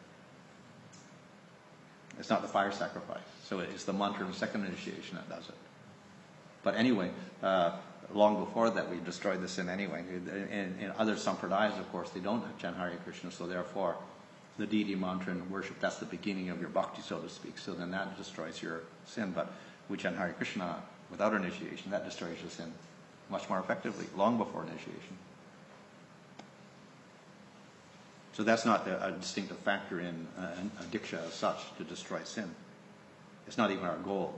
Speaker 1: It's not the fire sacrifice. So it's the mantra of the second initiation that does it. But anyway, uh, long before that, we destroyed the sin anyway. In, in other sampradayas, of course, they don't chant Hare Krishna, so therefore, the deity mantra and worship, that's the beginning of your bhakti, so to speak. So then that destroys your sin. But we chant Hare Krishna without initiation, that destroys your sin much more effectively, long before initiation. So that's not a, a distinctive factor in uh, a diksha as such to destroy sin. It's not even our goal.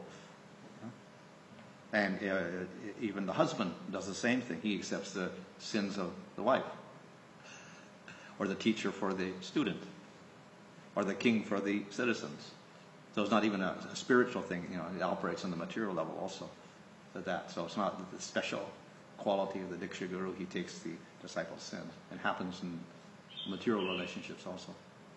Speaker 1: And uh, even the husband does the same thing. He accepts the sins of the wife, or the teacher for the student, or the king for the citizens. So it's not even a, a spiritual thing. You know, it operates on the material level also. To that. So it's not the special quality of the Diksha Guru. He takes the disciple's sins. It happens in material relationships also.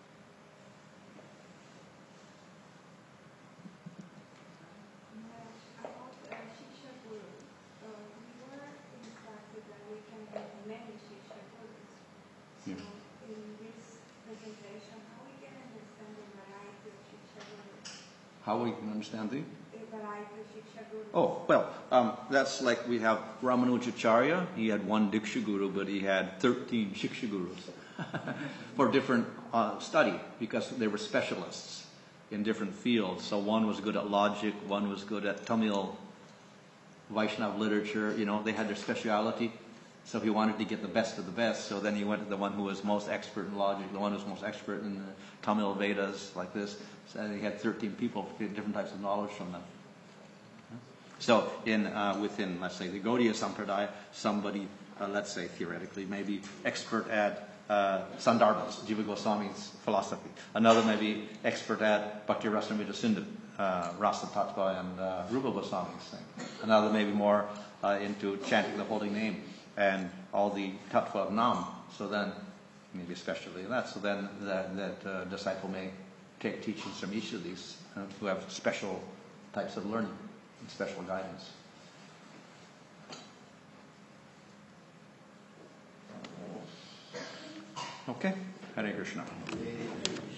Speaker 2: About uh, Shiksha Guru, uh, we were instructed that we can have many Shiksha Gurus. So
Speaker 1: Yeah.
Speaker 2: in this presentation, how we can understand the variety of Shiksha Gurus?
Speaker 1: How we can understand the?
Speaker 2: The variety of Shiksha Gurus.
Speaker 1: Oh, well, um, that's like we have Ramanujacharya. He had one Diksha Guru, but he had thirteen Shiksha Gurus for different uh, study, because they were specialists in different fields. So one was good at logic, one was good at Tamil Vaishnav literature. You know, they had their speciality. So he wanted to get the best of the best, so then he went to the one who was most expert in logic, the one who was most expert in the Tamil Vedas, like this. So he had thirteen people, different types of knowledge from them. So in uh, within, let's say, the Gaudiya Sampradaya, somebody, uh, let's say theoretically, maybe expert at uh, Sandarbhas, Jiva Goswami's philosophy. Another maybe expert at Bhakti Rasamrita Sindhu, uh, Rasa Tattva and uh, Rupa Goswami's thing. Another maybe more uh, into chanting the holy name and all the Tattva of Nam. So then, maybe especially that, so then that, that uh, disciple may take teachings from each of these uh, who have special types of learning and special guidance. Okay, Hare Krishna.